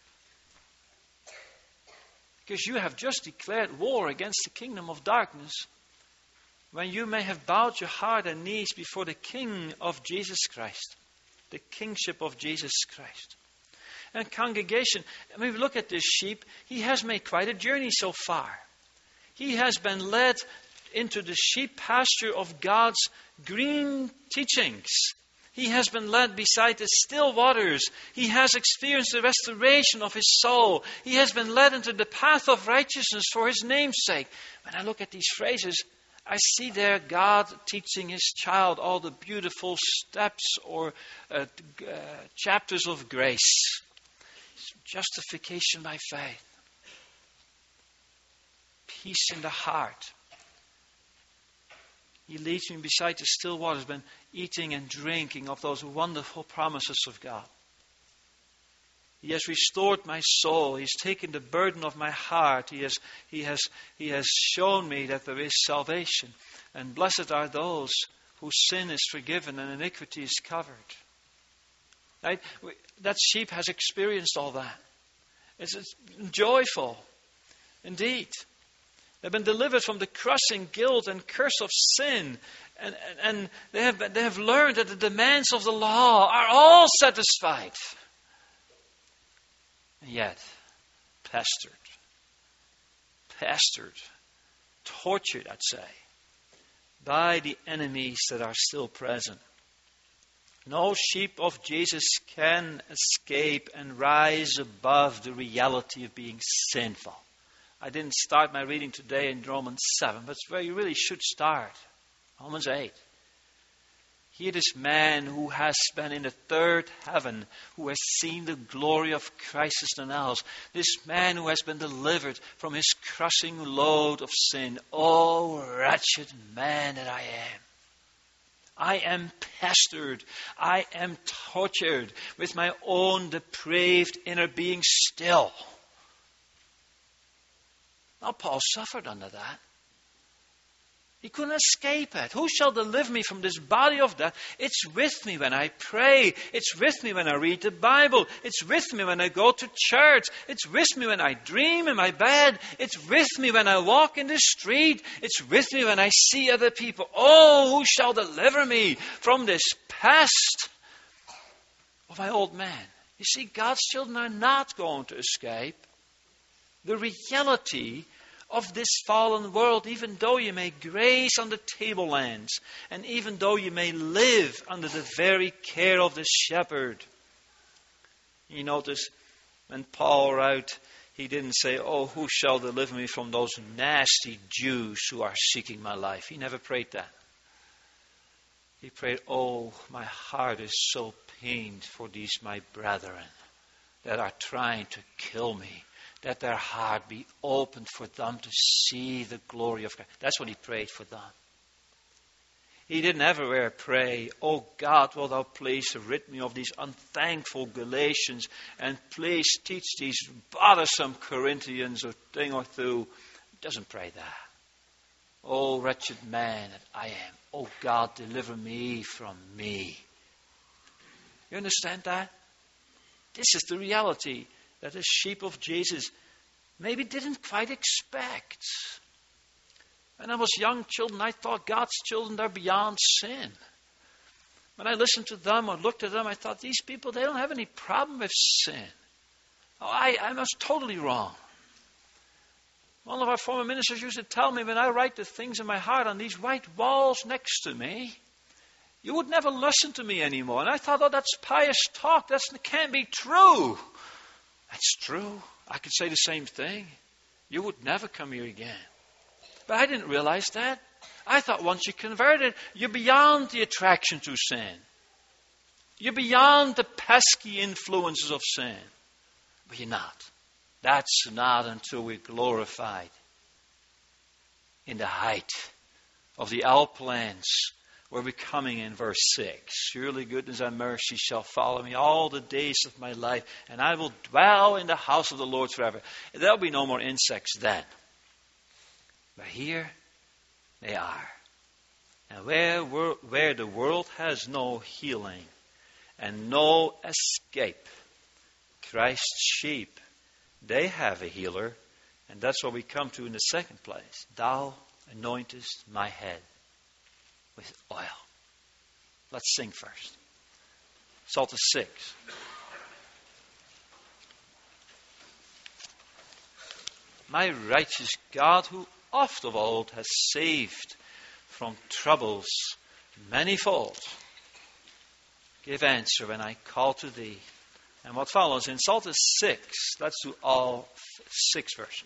Because you have just declared war against the kingdom of darkness, when you may have bowed your heart and knees before the King of Jesus Christ, the kingship of Jesus Christ. And congregation, I mean, look at this sheep. He has made quite a journey so far. He has been led into the sheep pasture of God's green teachings. He has been led beside the still waters. He has experienced the restoration of his soul. He has been led into the path of righteousness for his name's sake. When I look at these phrases, I see there God teaching his child all the beautiful steps or chapters of grace. Justification by faith. Peace in the heart. He leads me beside the still waters, been eating and drinking of those wonderful promises of God. He has restored my soul. He's taken the burden of my heart. He has shown me that there is salvation. And blessed are those whose sin is forgiven and iniquity is covered. Right? That sheep has experienced all that. It's joyful. Indeed. They've been delivered from the crushing guilt and curse of sin. And they have learned that the demands of the law are all satisfied. And yet, pestered, tortured, I'd say, by the enemies that are still present. No sheep of Jesus can escape and rise above the reality of being sinful. I didn't start my reading today in Romans 7, but it's where you really should start. Romans 8. Here this man who has been in the third heaven, who has seen the glory of Christ as none else. This man who has been delivered from his crushing load of sin. Oh, wretched man that I am. I am pestered. I am tortured with my own depraved inner being still. Now, Paul suffered under that. He couldn't escape it. Who shall deliver me from this body of death? It's with me when I pray. It's with me when I read the Bible. It's with me when I go to church. It's with me when I dream in my bed. It's with me when I walk in the street. It's with me when I see other people. Oh, who shall deliver me from this pest of my old man? You see, God's children are not going to escape the reality of this fallen world, even though you may graze on the tablelands, and even though you may live under the very care of the shepherd. You notice when Paul wrote, he didn't say, oh, who shall deliver me from those nasty Jews who are seeking my life. He never prayed that. He prayed, oh, my heart is so pained for these my brethren that are trying to kill me. That their heart be opened for them to see the glory of God. That's what he prayed for them. He didn't everywhere pray, oh God, will thou please rid me of these unthankful Galatians, and please teach these bothersome Corinthians a thing or two. He doesn't pray that. Oh, wretched man that I am. Oh God, deliver me from me. You understand that? This is the reality that the sheep of Jesus maybe didn't quite expect. When I was young children, I thought God's children are beyond sin. When I listened to them or looked at them, I thought, these people, they don't have any problem with sin. Oh, I was totally wrong. One of our former ministers used to tell me, when I write the things in my heart on these white walls next to me, you would never listen to me anymore. And I thought, oh, that's pious talk. That can't be true. That's true. I could say the same thing. You would never come here again. But I didn't realize that. I thought once you're converted, you're beyond the attraction to sin. You're beyond the pesky influences of sin. But you're not. That's not until we're glorified in the height of the Alplands, where we're coming in verse 6. Surely goodness and mercy shall follow me all the days of my life, and I will dwell in the house of the Lord forever. There'll be no more insects then. But here they are. And where the world has no healing and no escape, Christ's sheep, they have a healer. And that's what we come to in the second place. Thou anointest my head with oil. Let's sing first. Psalter 6. My righteous God, who oft of old has saved from troubles manifold, give answer when I call to thee. And what follows in Psalter 6, let's do all 6 verses.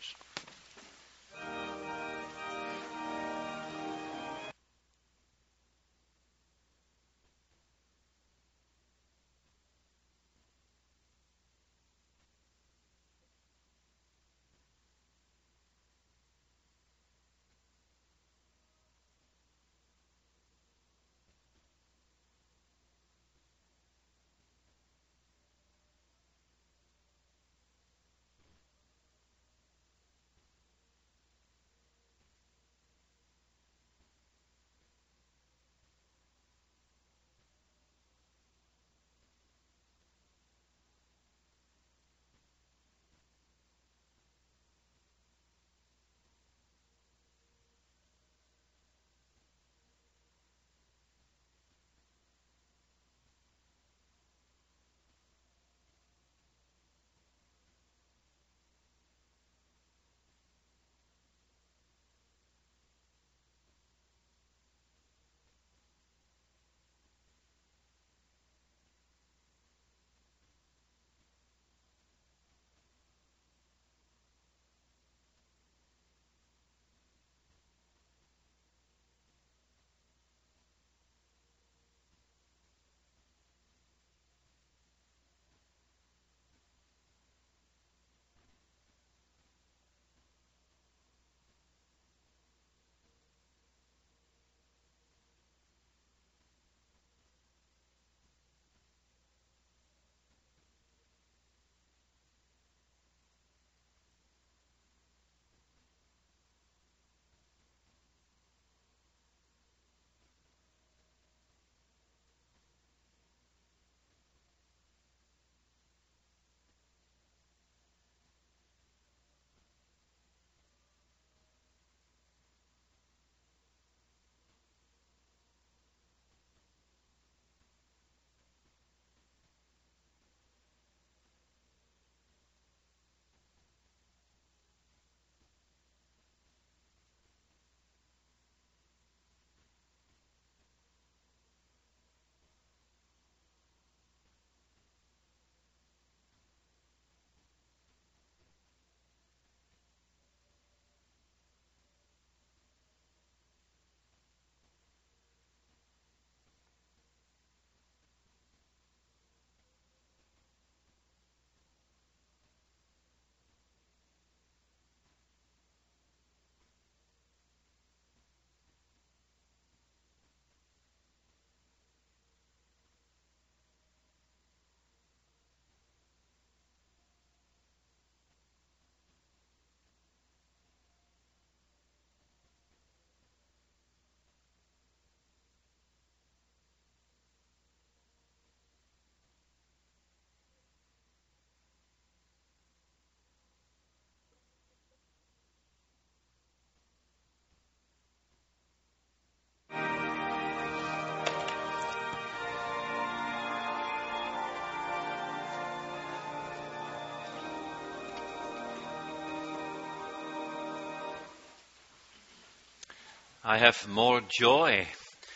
I have more joy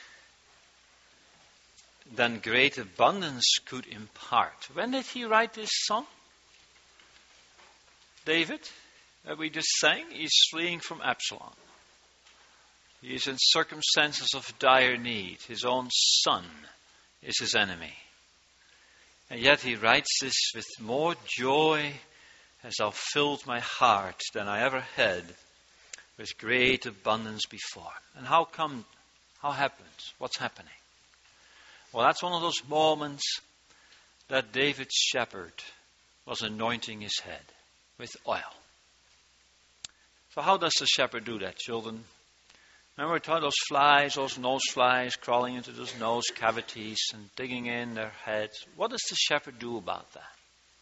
than great abundance could impart. When did he write this song? David, that we just sang, he's fleeing from Absalom. He is in circumstances of dire need. His own son is his enemy. And yet he writes this: with more joy has thou filled my heart than I ever had, with great abundance before. And how happens? What's happening? Well, that's one of those moments that David's shepherd was anointing his head with oil. So how does the shepherd do that, children? Remember we thought those flies, those nose flies, crawling into those nose cavities and digging in their heads. What does the shepherd do about that?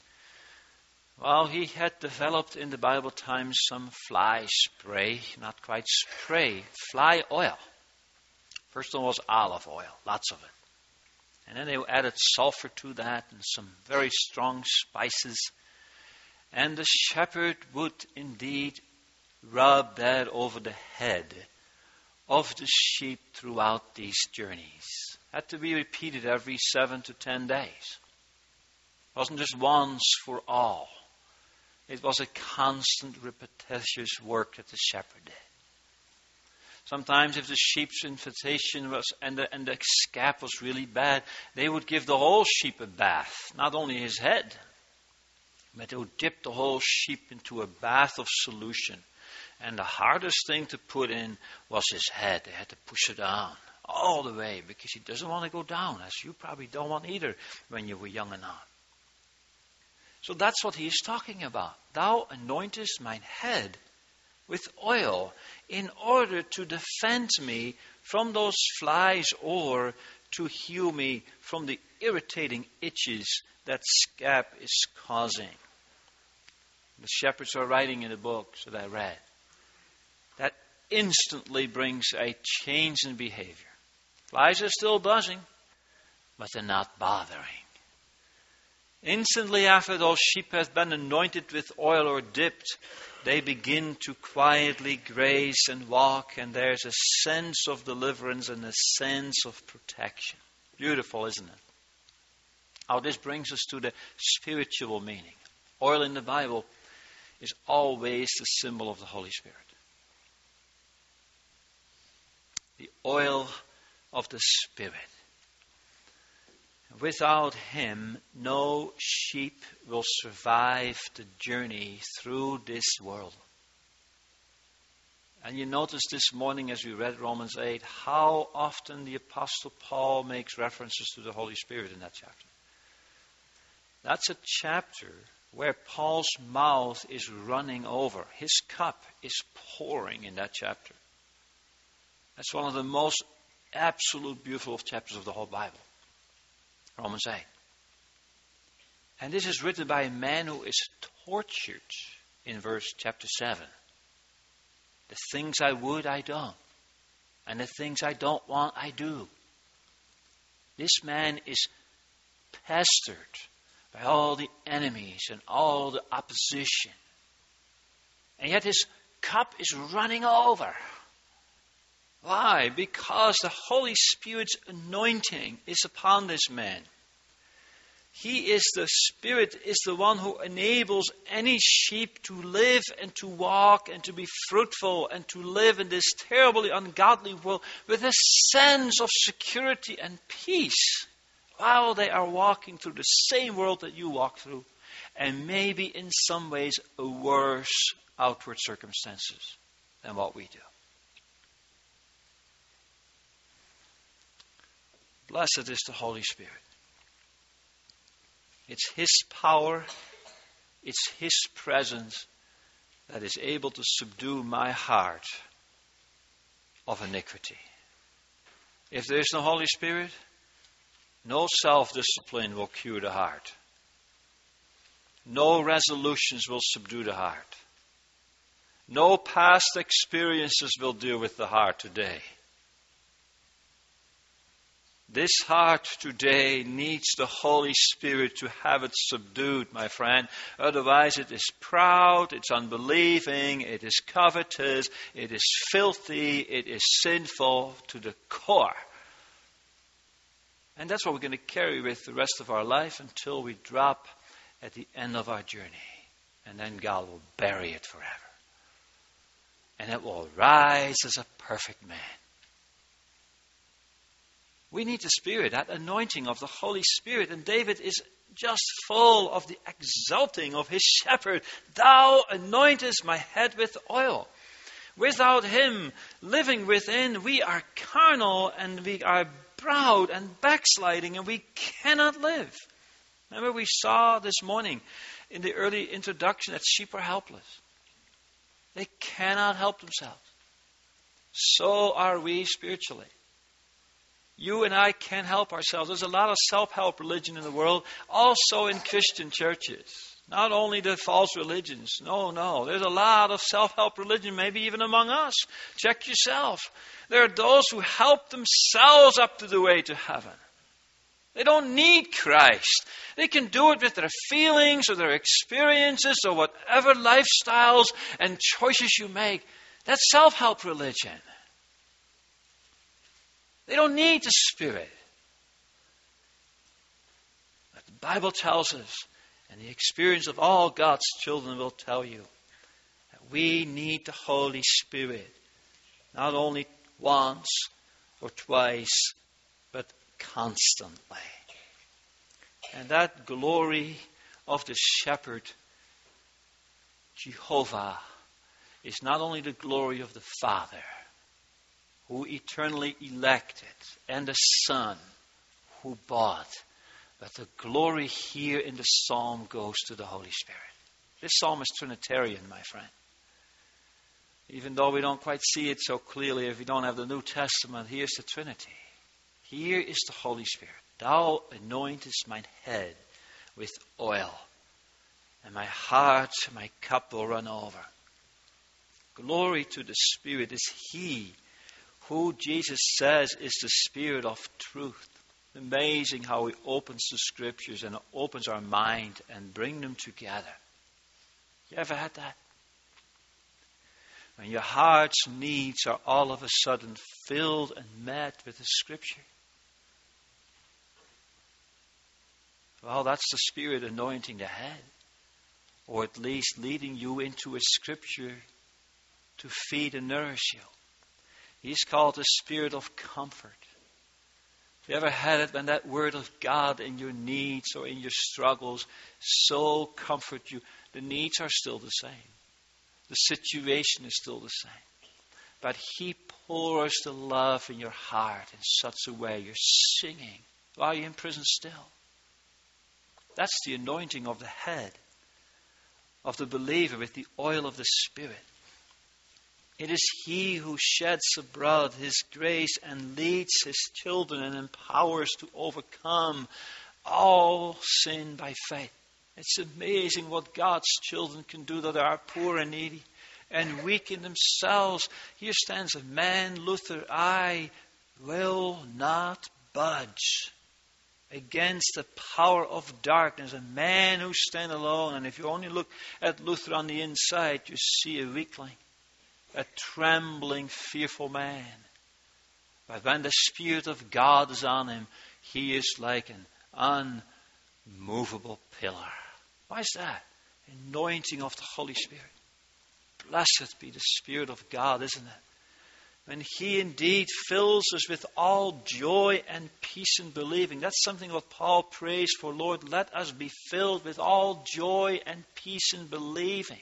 Well, he had developed in the Bible times some fly spray, not quite spray, fly oil. First one was olive oil, lots of it. And then they added sulfur to that and some very strong spices. And the shepherd would indeed rub that over the head of the sheep throughout these journeys. Had to be repeated every 7 to 10 days. It wasn't just once for all. It was a constant, repetitious work that the shepherd did. Sometimes if the sheep's infestation was and the scab was really bad, they would give the whole sheep a bath, not only his head, but they would dip the whole sheep into a bath of solution. And the hardest thing to put in was his head. They had to push it down all the way because he doesn't want to go down, as you probably don't want either when you were young enough. So that's what he is talking about. Thou anointest mine head with oil in order to defend me from those flies or to heal me from the irritating itches that scab is causing. The shepherds are writing in the books that I read. That instantly brings a change in behavior. Flies are still buzzing, but they're not bothering. Instantly after those sheep have been anointed with oil or dipped, they begin to quietly graze and walk, and there's a sense of deliverance and a sense of protection. Beautiful, isn't it? Now this brings us to the spiritual meaning. Oil in the Bible is always the symbol of the Holy Spirit. The oil of the Spirit. Without Him, no sheep will survive the journey through this world. And you notice this morning as we read Romans 8, how often the Apostle Paul makes references to the Holy Spirit in that chapter. That's a chapter where Paul's mouth is running over. His cup is pouring in that chapter. That's one of the most absolute beautiful chapters of the whole Bible. Romans 8. And this is written by a man who is tortured in chapter 7. The things I would, I don't. And the things I don't want, I do. This man is pestered by all the enemies and all the opposition. And yet his cup is running over. Why? Because the Holy Spirit's anointing is upon this man. The Spirit is the one who enables any sheep to live and to walk and to be fruitful and to live in this terribly ungodly world with a sense of security and peace while they are walking through the same world that you walk through, and maybe in some ways a worse outward circumstances than what we do. Blessed is the Holy Spirit. It's His power, it's His presence that is able to subdue my heart of iniquity. If there is no Holy Spirit, no self-discipline will cure the heart. No resolutions will subdue the heart. No past experiences will deal with the heart today. This heart today needs the Holy Spirit to have it subdued, my friend. Otherwise it is proud, it's unbelieving, it is covetous, it is filthy, it is sinful to the core. And that's what we're going to carry with the rest of our life until we drop at the end of our journey. And then God will bury it forever. And it will rise as a perfect man. We need the Spirit, that anointing of the Holy Spirit. And David is just full of the exulting of his shepherd. Thou anointest my head with oil. Without him living within, we are carnal and we are proud and backsliding and we cannot live. Remember we saw this morning in the early introduction that sheep are helpless. They cannot help themselves. So are we spiritually. You and I can't help ourselves. There's a lot of self-help religion in the world, also in Christian churches. Not only the false religions. No. There's a lot of self-help religion, maybe even among us. Check yourself. There are those who help themselves up to the way to heaven. They don't need Christ. They can do it with their feelings or their experiences or whatever lifestyles and choices you make. That's self-help religion. They don't need the Spirit. But the Bible tells us, and the experience of all God's children will tell you, that we need the Holy Spirit. Not only once or twice, but constantly. And that glory of the shepherd, Jehovah, is not only the glory of the Father, who eternally elected, and the Son, who bought, but the glory here in the psalm goes to the Holy Spirit. This psalm is Trinitarian, my friend. Even though we don't quite see it so clearly if we don't have the New Testament, here's the Trinity. Here is the Holy Spirit. Thou anointest mine head with oil, and my heart, my cup will run over. Glory to the Spirit is He who Jesus says is the Spirit of truth. Amazing how He opens the Scriptures and opens our mind and brings them together. You ever had that? When your heart's needs are all of a sudden filled and met with the Scripture. Well, that's the Spirit anointing the head. Or at least leading you into a Scripture to feed and nourish you. He's called the Spirit of comfort. Have you ever had it when that Word of God in your needs or in your struggles so comfort you? The needs are still the same. The situation is still the same. But He pours the love in your heart in such a way you're singing while you're in prison still. That's the anointing of the head of the believer with the oil of the Spirit. It is He who sheds abroad His grace and leads His children and empowers to overcome all sin by faith. It's amazing what God's children can do that are poor and needy and weak in themselves. Here stands a man, Luther, I will not budge against the power of darkness. A man who stands alone. And if you only look at Luther on the inside, you see a weakling. A trembling, fearful man. But when the Spirit of God is on him, he is like an unmovable pillar. Why is that? Anointing of the Holy Spirit. Blessed be the Spirit of God, isn't it? When He indeed fills us with all joy and peace in believing. That's something what Paul prays for. Lord, let us be filled with all joy and peace in believing.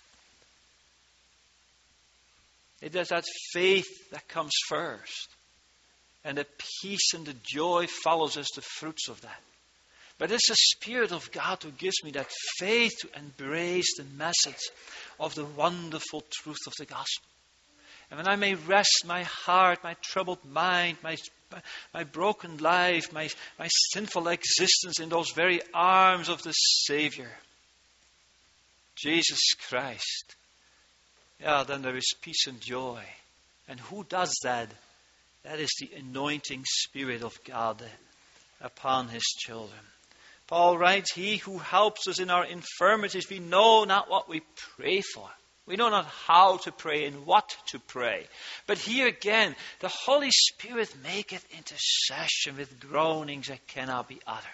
It is that faith that comes first. And the peace and the joy follows as the fruits of that. But it's the Spirit of God who gives me that faith to embrace the message of the wonderful truth of the gospel. And when I may rest my heart, my troubled mind, my broken life, my sinful existence in those very arms of the Savior, Jesus Christ, then there is peace and joy. And who does that That is the anointing Spirit of God upon His children. Paul writes, He who helps us in our infirmities, we know not what we pray for. We know not how to pray and what to pray. But here again, the Holy Spirit maketh intercession with groanings that cannot be uttered.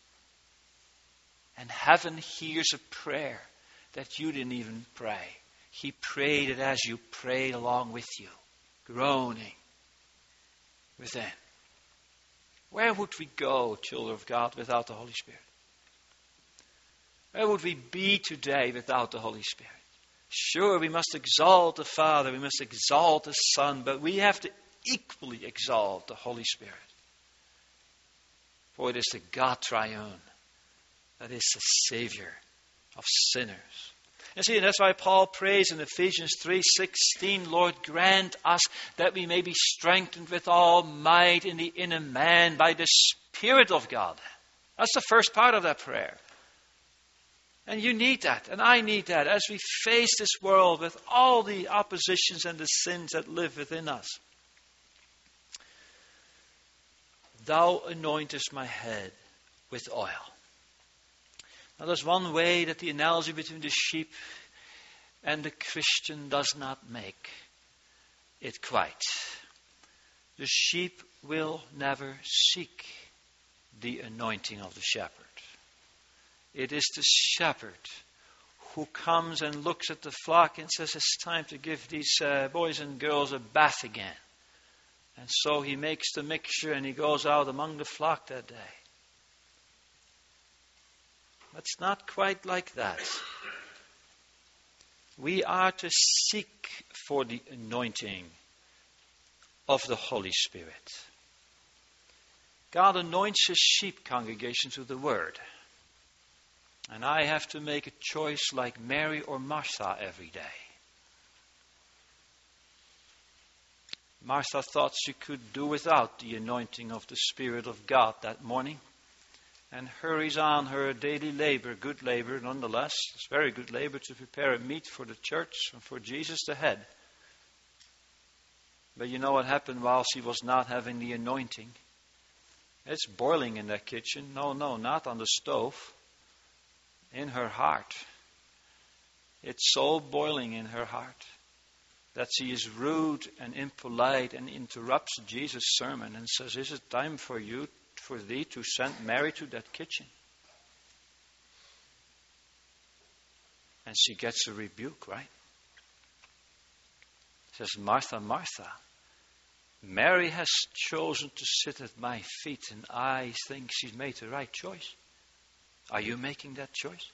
And heaven hears a prayer that you didn't even pray. He prayed it as you prayed along with you, groaning within. Where would we go, children of God, without the Holy Spirit? Where would we be today without the Holy Spirit? Sure, we must exalt the Father, we must exalt the Son, but we have to equally exalt the Holy Spirit. For it is the God triune that is the Savior of sinners. And see, and that's why Paul prays in Ephesians 3:16, Lord, grant us that we may be strengthened with all might in the inner man by the Spirit of God. That's the first part of that prayer. And you need that, and I need that, as we face this world with all the oppositions and the sins that live within us. Thou anointest my head with oil. Now there's one way that the analogy between the sheep and the Christian does not make it quite. The sheep will never seek the anointing of the shepherd. It is the shepherd who comes and looks at the flock and says, it's time to give these boys and girls a bath again. And so he makes the mixture and he goes out among the flock that day. It's not quite like that. We are to seek for the anointing of the Holy Spirit. God anoints His sheep, congregation, through the Word. And I have to make a choice like Mary or Martha every day. Martha thought she could do without the anointing of the Spirit of God that morning, and hurries on her daily labor, good labor nonetheless. It's very good labor to prepare a meat for the church and for Jesus the head. But you know what happened while she was not having the anointing? It's boiling in that kitchen. No, not on the stove. In her heart. It's so boiling in her heart that she is rude and impolite and interrupts Jesus' sermon and says, is it time for thee to send Mary to that kitchen? And she gets a rebuke, right? Says, Martha, Martha, Mary has chosen to sit at my feet, and I think she's made the right choice. Are you making that choice?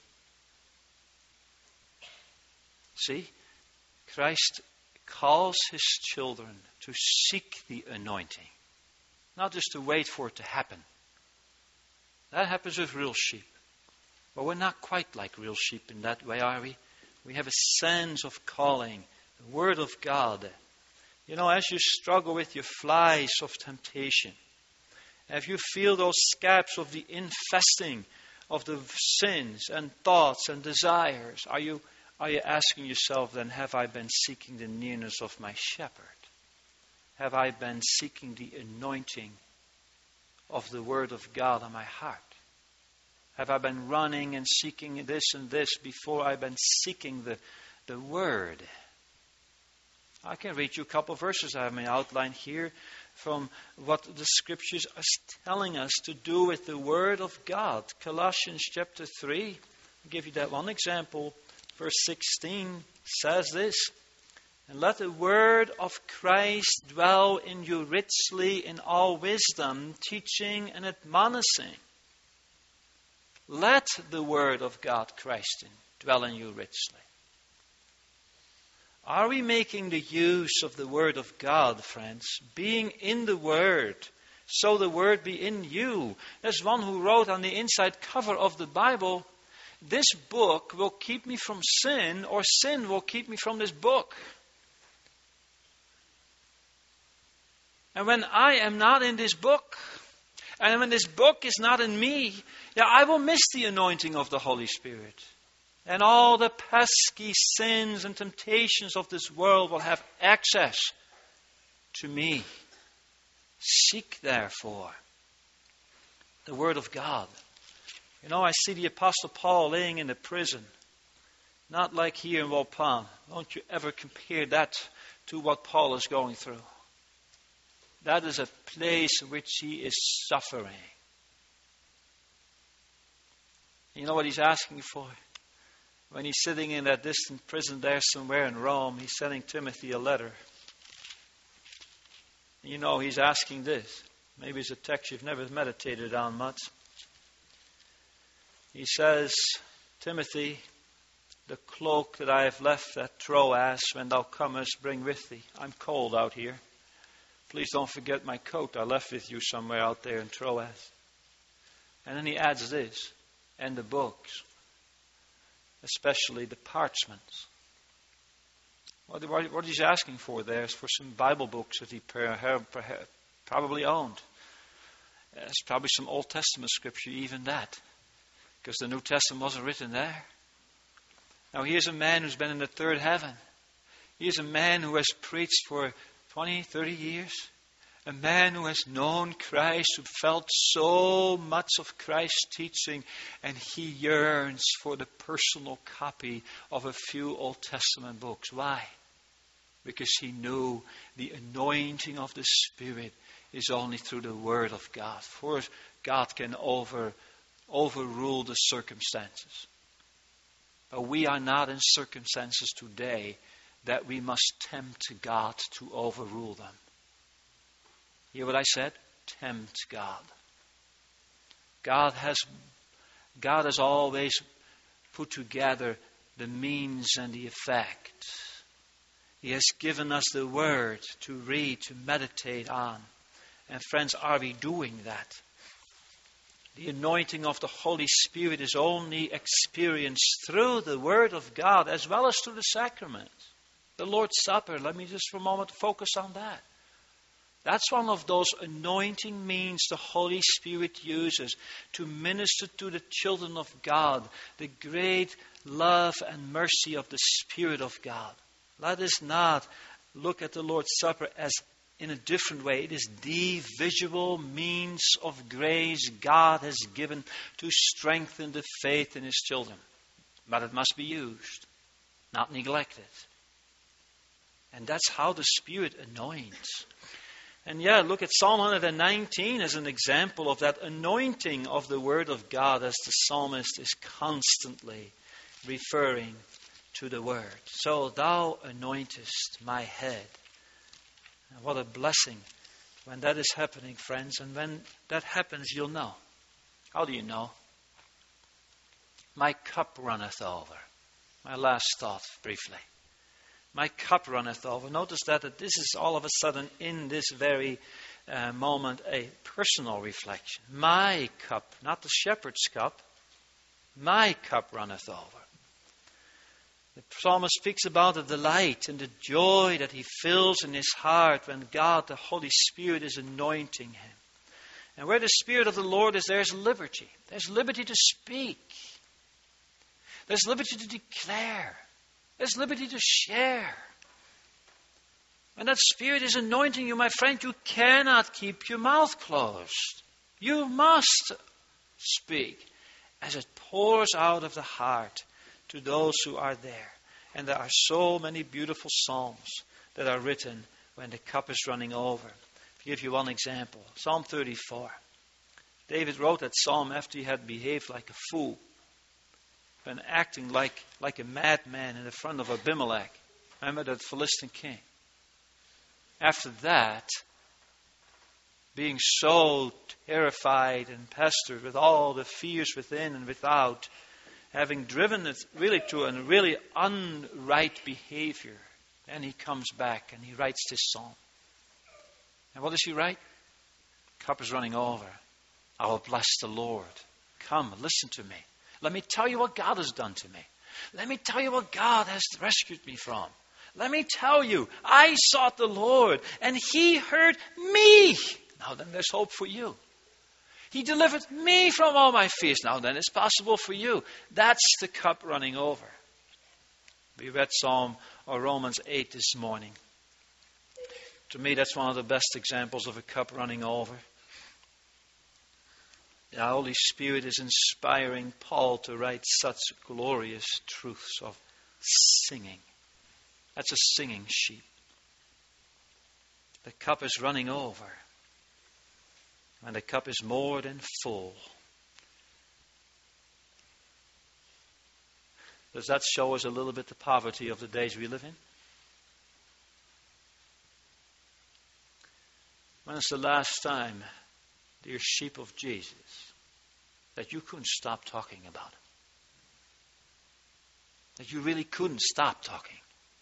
See, Christ calls His children to seek the anointing, not just to wait for it to happen. That happens with real sheep. But we're not quite like real sheep in that way, are we? We have a sense of calling, the Word of God. You know, as you struggle with your flies of temptation, if you feel those scabs of the infesting of the sins and thoughts and desires, are you asking yourself then, have I been seeking the nearness of my shepherd? Have I been seeking the anointing of the Word of God on my heart? Have I been running and seeking this and this before I've been seeking the Word? I can read you a couple of verses I have my outline here from what the Scriptures are telling us to do with the Word of God. Colossians chapter 3, I'll give you that one example. Verse 16 says this, and let the word of Christ dwell in you richly in all wisdom, teaching and admonishing. Let the word of God, Christ, dwell in you richly. Are we making the use of the Word of God, friends? Being in the Word, so the Word be in you. There's one who wrote on the inside cover of the Bible, this book will keep me from sin, or sin will keep me from this book. And when I am not in this book, and when this book is not in me, I will miss the anointing of the Holy Spirit. And all the pesky sins and temptations of this world will have access to me. Seek, therefore, the Word of God. You know, I see the Apostle Paul laying in the prison. Not like here in Waupun. Don't you ever compare that to what Paul is going through. That is a place in which he is suffering. You know what he's asking for? When he's sitting in that distant prison there somewhere in Rome, he's sending Timothy a letter. You know, he's asking this. Maybe it's a text you've never meditated on much. He says, Timothy, the cloak that I have left at Troas, when thou comest, bring with thee. I'm cold out here. Please don't forget my coat I left with you somewhere out there in Troas. And then he adds this, and the books, especially the parchments. What he's asking for there is for some Bible books that he probably owned. It's probably some Old Testament scripture, even that, because the New Testament wasn't written there. Now here's a man who's been in the third heaven. Here's a man who has preached for 20, 30 years. A man who has known Christ, who felt so much of Christ's teaching, and he yearns for the personal copy of a few Old Testament books. Why? Because he knew the anointing of the Spirit is only through the Word of God. For God can overrule the circumstances. But we are not in circumstances today that we must tempt God to overrule them. Hear what I said? Tempt God. God has always put together the means and the effect. He has given us the Word to read, to meditate on. And friends, are we doing that? The anointing of the Holy Spirit is only experienced through the Word of God as well as through the sacraments. The Lord's Supper, let me just for a moment focus on that. That's one of those anointing means the Holy Spirit uses to minister to the children of God the great love and mercy of the Spirit of God. Let us not look at the Lord's Supper as in a different way. It is the visual means of grace God has given to strengthen the faith in His children. But it must be used, not neglected. And that's how the Spirit anoints. And look at Psalm 119 as an example of that anointing of the Word of God, as the psalmist is constantly referring to the Word. So thou anointest my head. And what a blessing when that is happening, friends. And when that happens, you'll know. How do you know? My cup runneth over. My last thought, briefly. My cup runneth over. Notice that this is all of a sudden in this very moment a personal reflection. My cup, not the shepherd's cup. My cup runneth over. The psalmist speaks about the delight and the joy that he feels in his heart when God, the Holy Spirit, is anointing him. And where the Spirit of the Lord is, there's liberty. There's liberty to speak. There's liberty to declare. There's liberty to share. When that Spirit is anointing you, my friend, you cannot keep your mouth closed. You must speak as it pours out of the heart to those who are there. And there are so many beautiful psalms that are written when the cup is running over. I'll give you one example. Psalm 34. David wrote that psalm after he had behaved like a fool and acting like a madman in the front of Abimelech. Remember that Philistine king? After that, being so terrified and pestered with all the fears within and without, having driven it really to a really unright behavior, then he comes back and he writes this psalm. And what does he write? Cup is running over. I will bless the Lord. Come, listen to me. Let me tell you what God has done to me. Let me tell you what God has rescued me from. Let me tell you, I sought the Lord and He heard me. Now then, there's hope for you. He delivered me from all my fears. Now then, it's possible for you. That's the cup running over. We read Romans 8 this morning. To me, that's one of the best examples of a cup running over. The Holy Spirit is inspiring Paul to write such glorious truths of singing. That's a singing sheep. The cup is running over. And the cup is more than full. Does that show us a little bit the poverty of the days we live in? When is the last time, dear sheep of Jesus, that you couldn't stop talking about Him? That you really couldn't stop talking?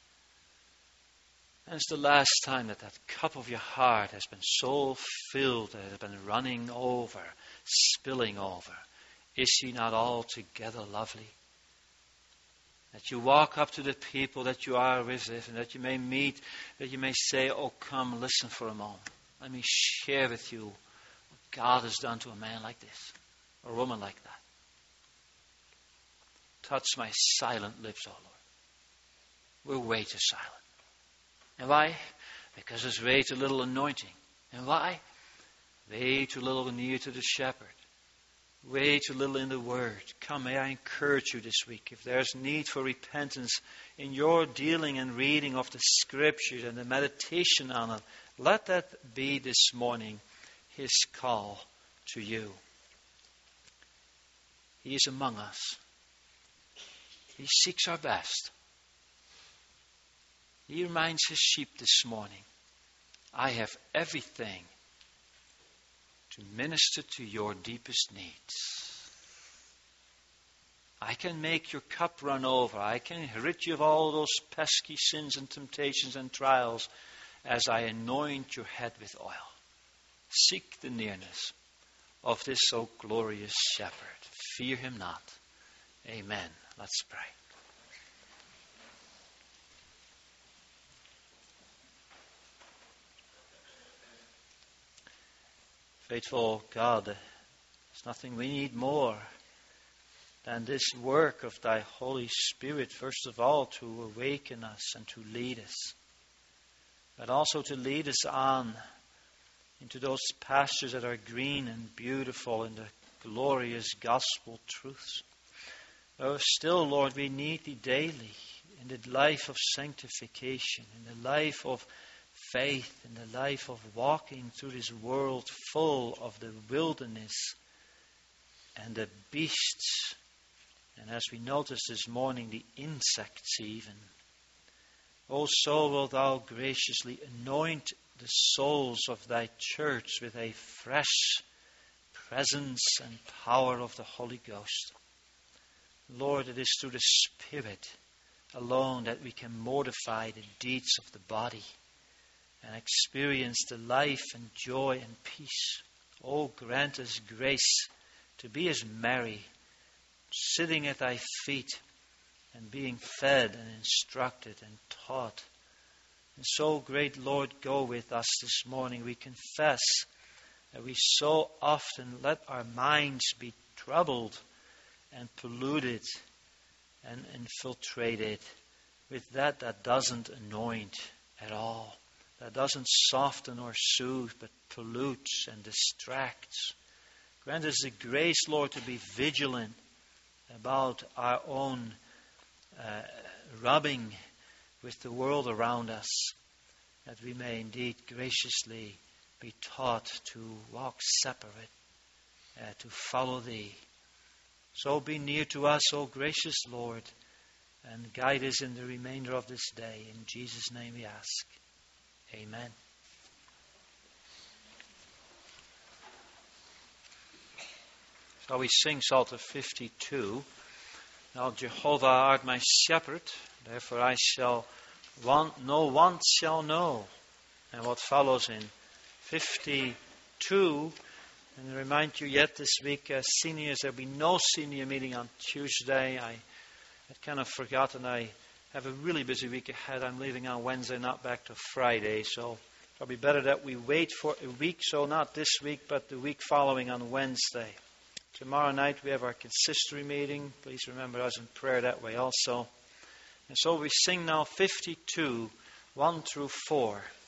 When is the last time that cup of your heart has been so filled that it has been running over, spilling over? Is He not altogether lovely? That you walk up to the people that you are with, and that you may meet, that you may say, "Oh, come, listen for a moment. Let me share with you what God has done to a man like this, or a woman like that." Touch my silent lips, oh Lord. We're way too silent. And why? Because there's way too little anointing. And why? Way too little near to the shepherd. Way too little in the Word. Come, may I encourage you this week. If there's need for repentance in your dealing and reading of the Scriptures and the meditation on it, let that be this morning His call to you. He is among us. He seeks our best. He reminds His sheep this morning, I have everything to minister to your deepest needs. I can make your cup run over. I can rid you of all those pesky sins and temptations and trials as I anoint your head with oil. Seek the nearness of this so glorious shepherd. Fear Him not. Amen. Let's pray. Faithful God, there's nothing we need more than this work of Thy Holy Spirit, first of all, to awaken us and to lead us, but also to lead us on into those pastures that are green and beautiful in the glorious gospel truths. Oh, still, Lord, we need Thee daily in the life of sanctification, in the life of faith, in the life of walking through this world full of the wilderness and the beasts, and as we noticed this morning, the insects even. Oh, so wilt Thou graciously anoint the souls of Thy church with a fresh presence and power of the Holy Ghost. Lord, it is through the Spirit alone that we can mortify the deeds of the body and experience the life and joy and peace. Oh, grant us grace to be as Mary, sitting at Thy feet and being fed and instructed and taught. And so, great Lord, go with us this morning. We confess that we so often let our minds be troubled and polluted and infiltrated with that doesn't anoint at all, that doesn't soften or soothe, but pollutes and distracts. Grant us the grace, Lord, to be vigilant about our own rubbing with the world around us, that we may indeed graciously be taught to walk separate, to follow Thee. So be near to us, O gracious Lord, and guide us in the remainder of this day. In Jesus' name we ask. Amen. So we sing Psalter 52. Now Jehovah art my shepherd, therefore I shall want, no want shall know. And what follows in 52, and I remind you yet this week, seniors, there will be no senior meeting on Tuesday. I had kind of forgotten I have a really busy week ahead. I'm leaving on Wednesday, not back to Friday, so probably better that we wait for a week, so not this week, but the week following on Wednesday. Tomorrow night we have our consistory meeting. Please remember us in prayer that way also. And so we sing now 52, 1 through 4.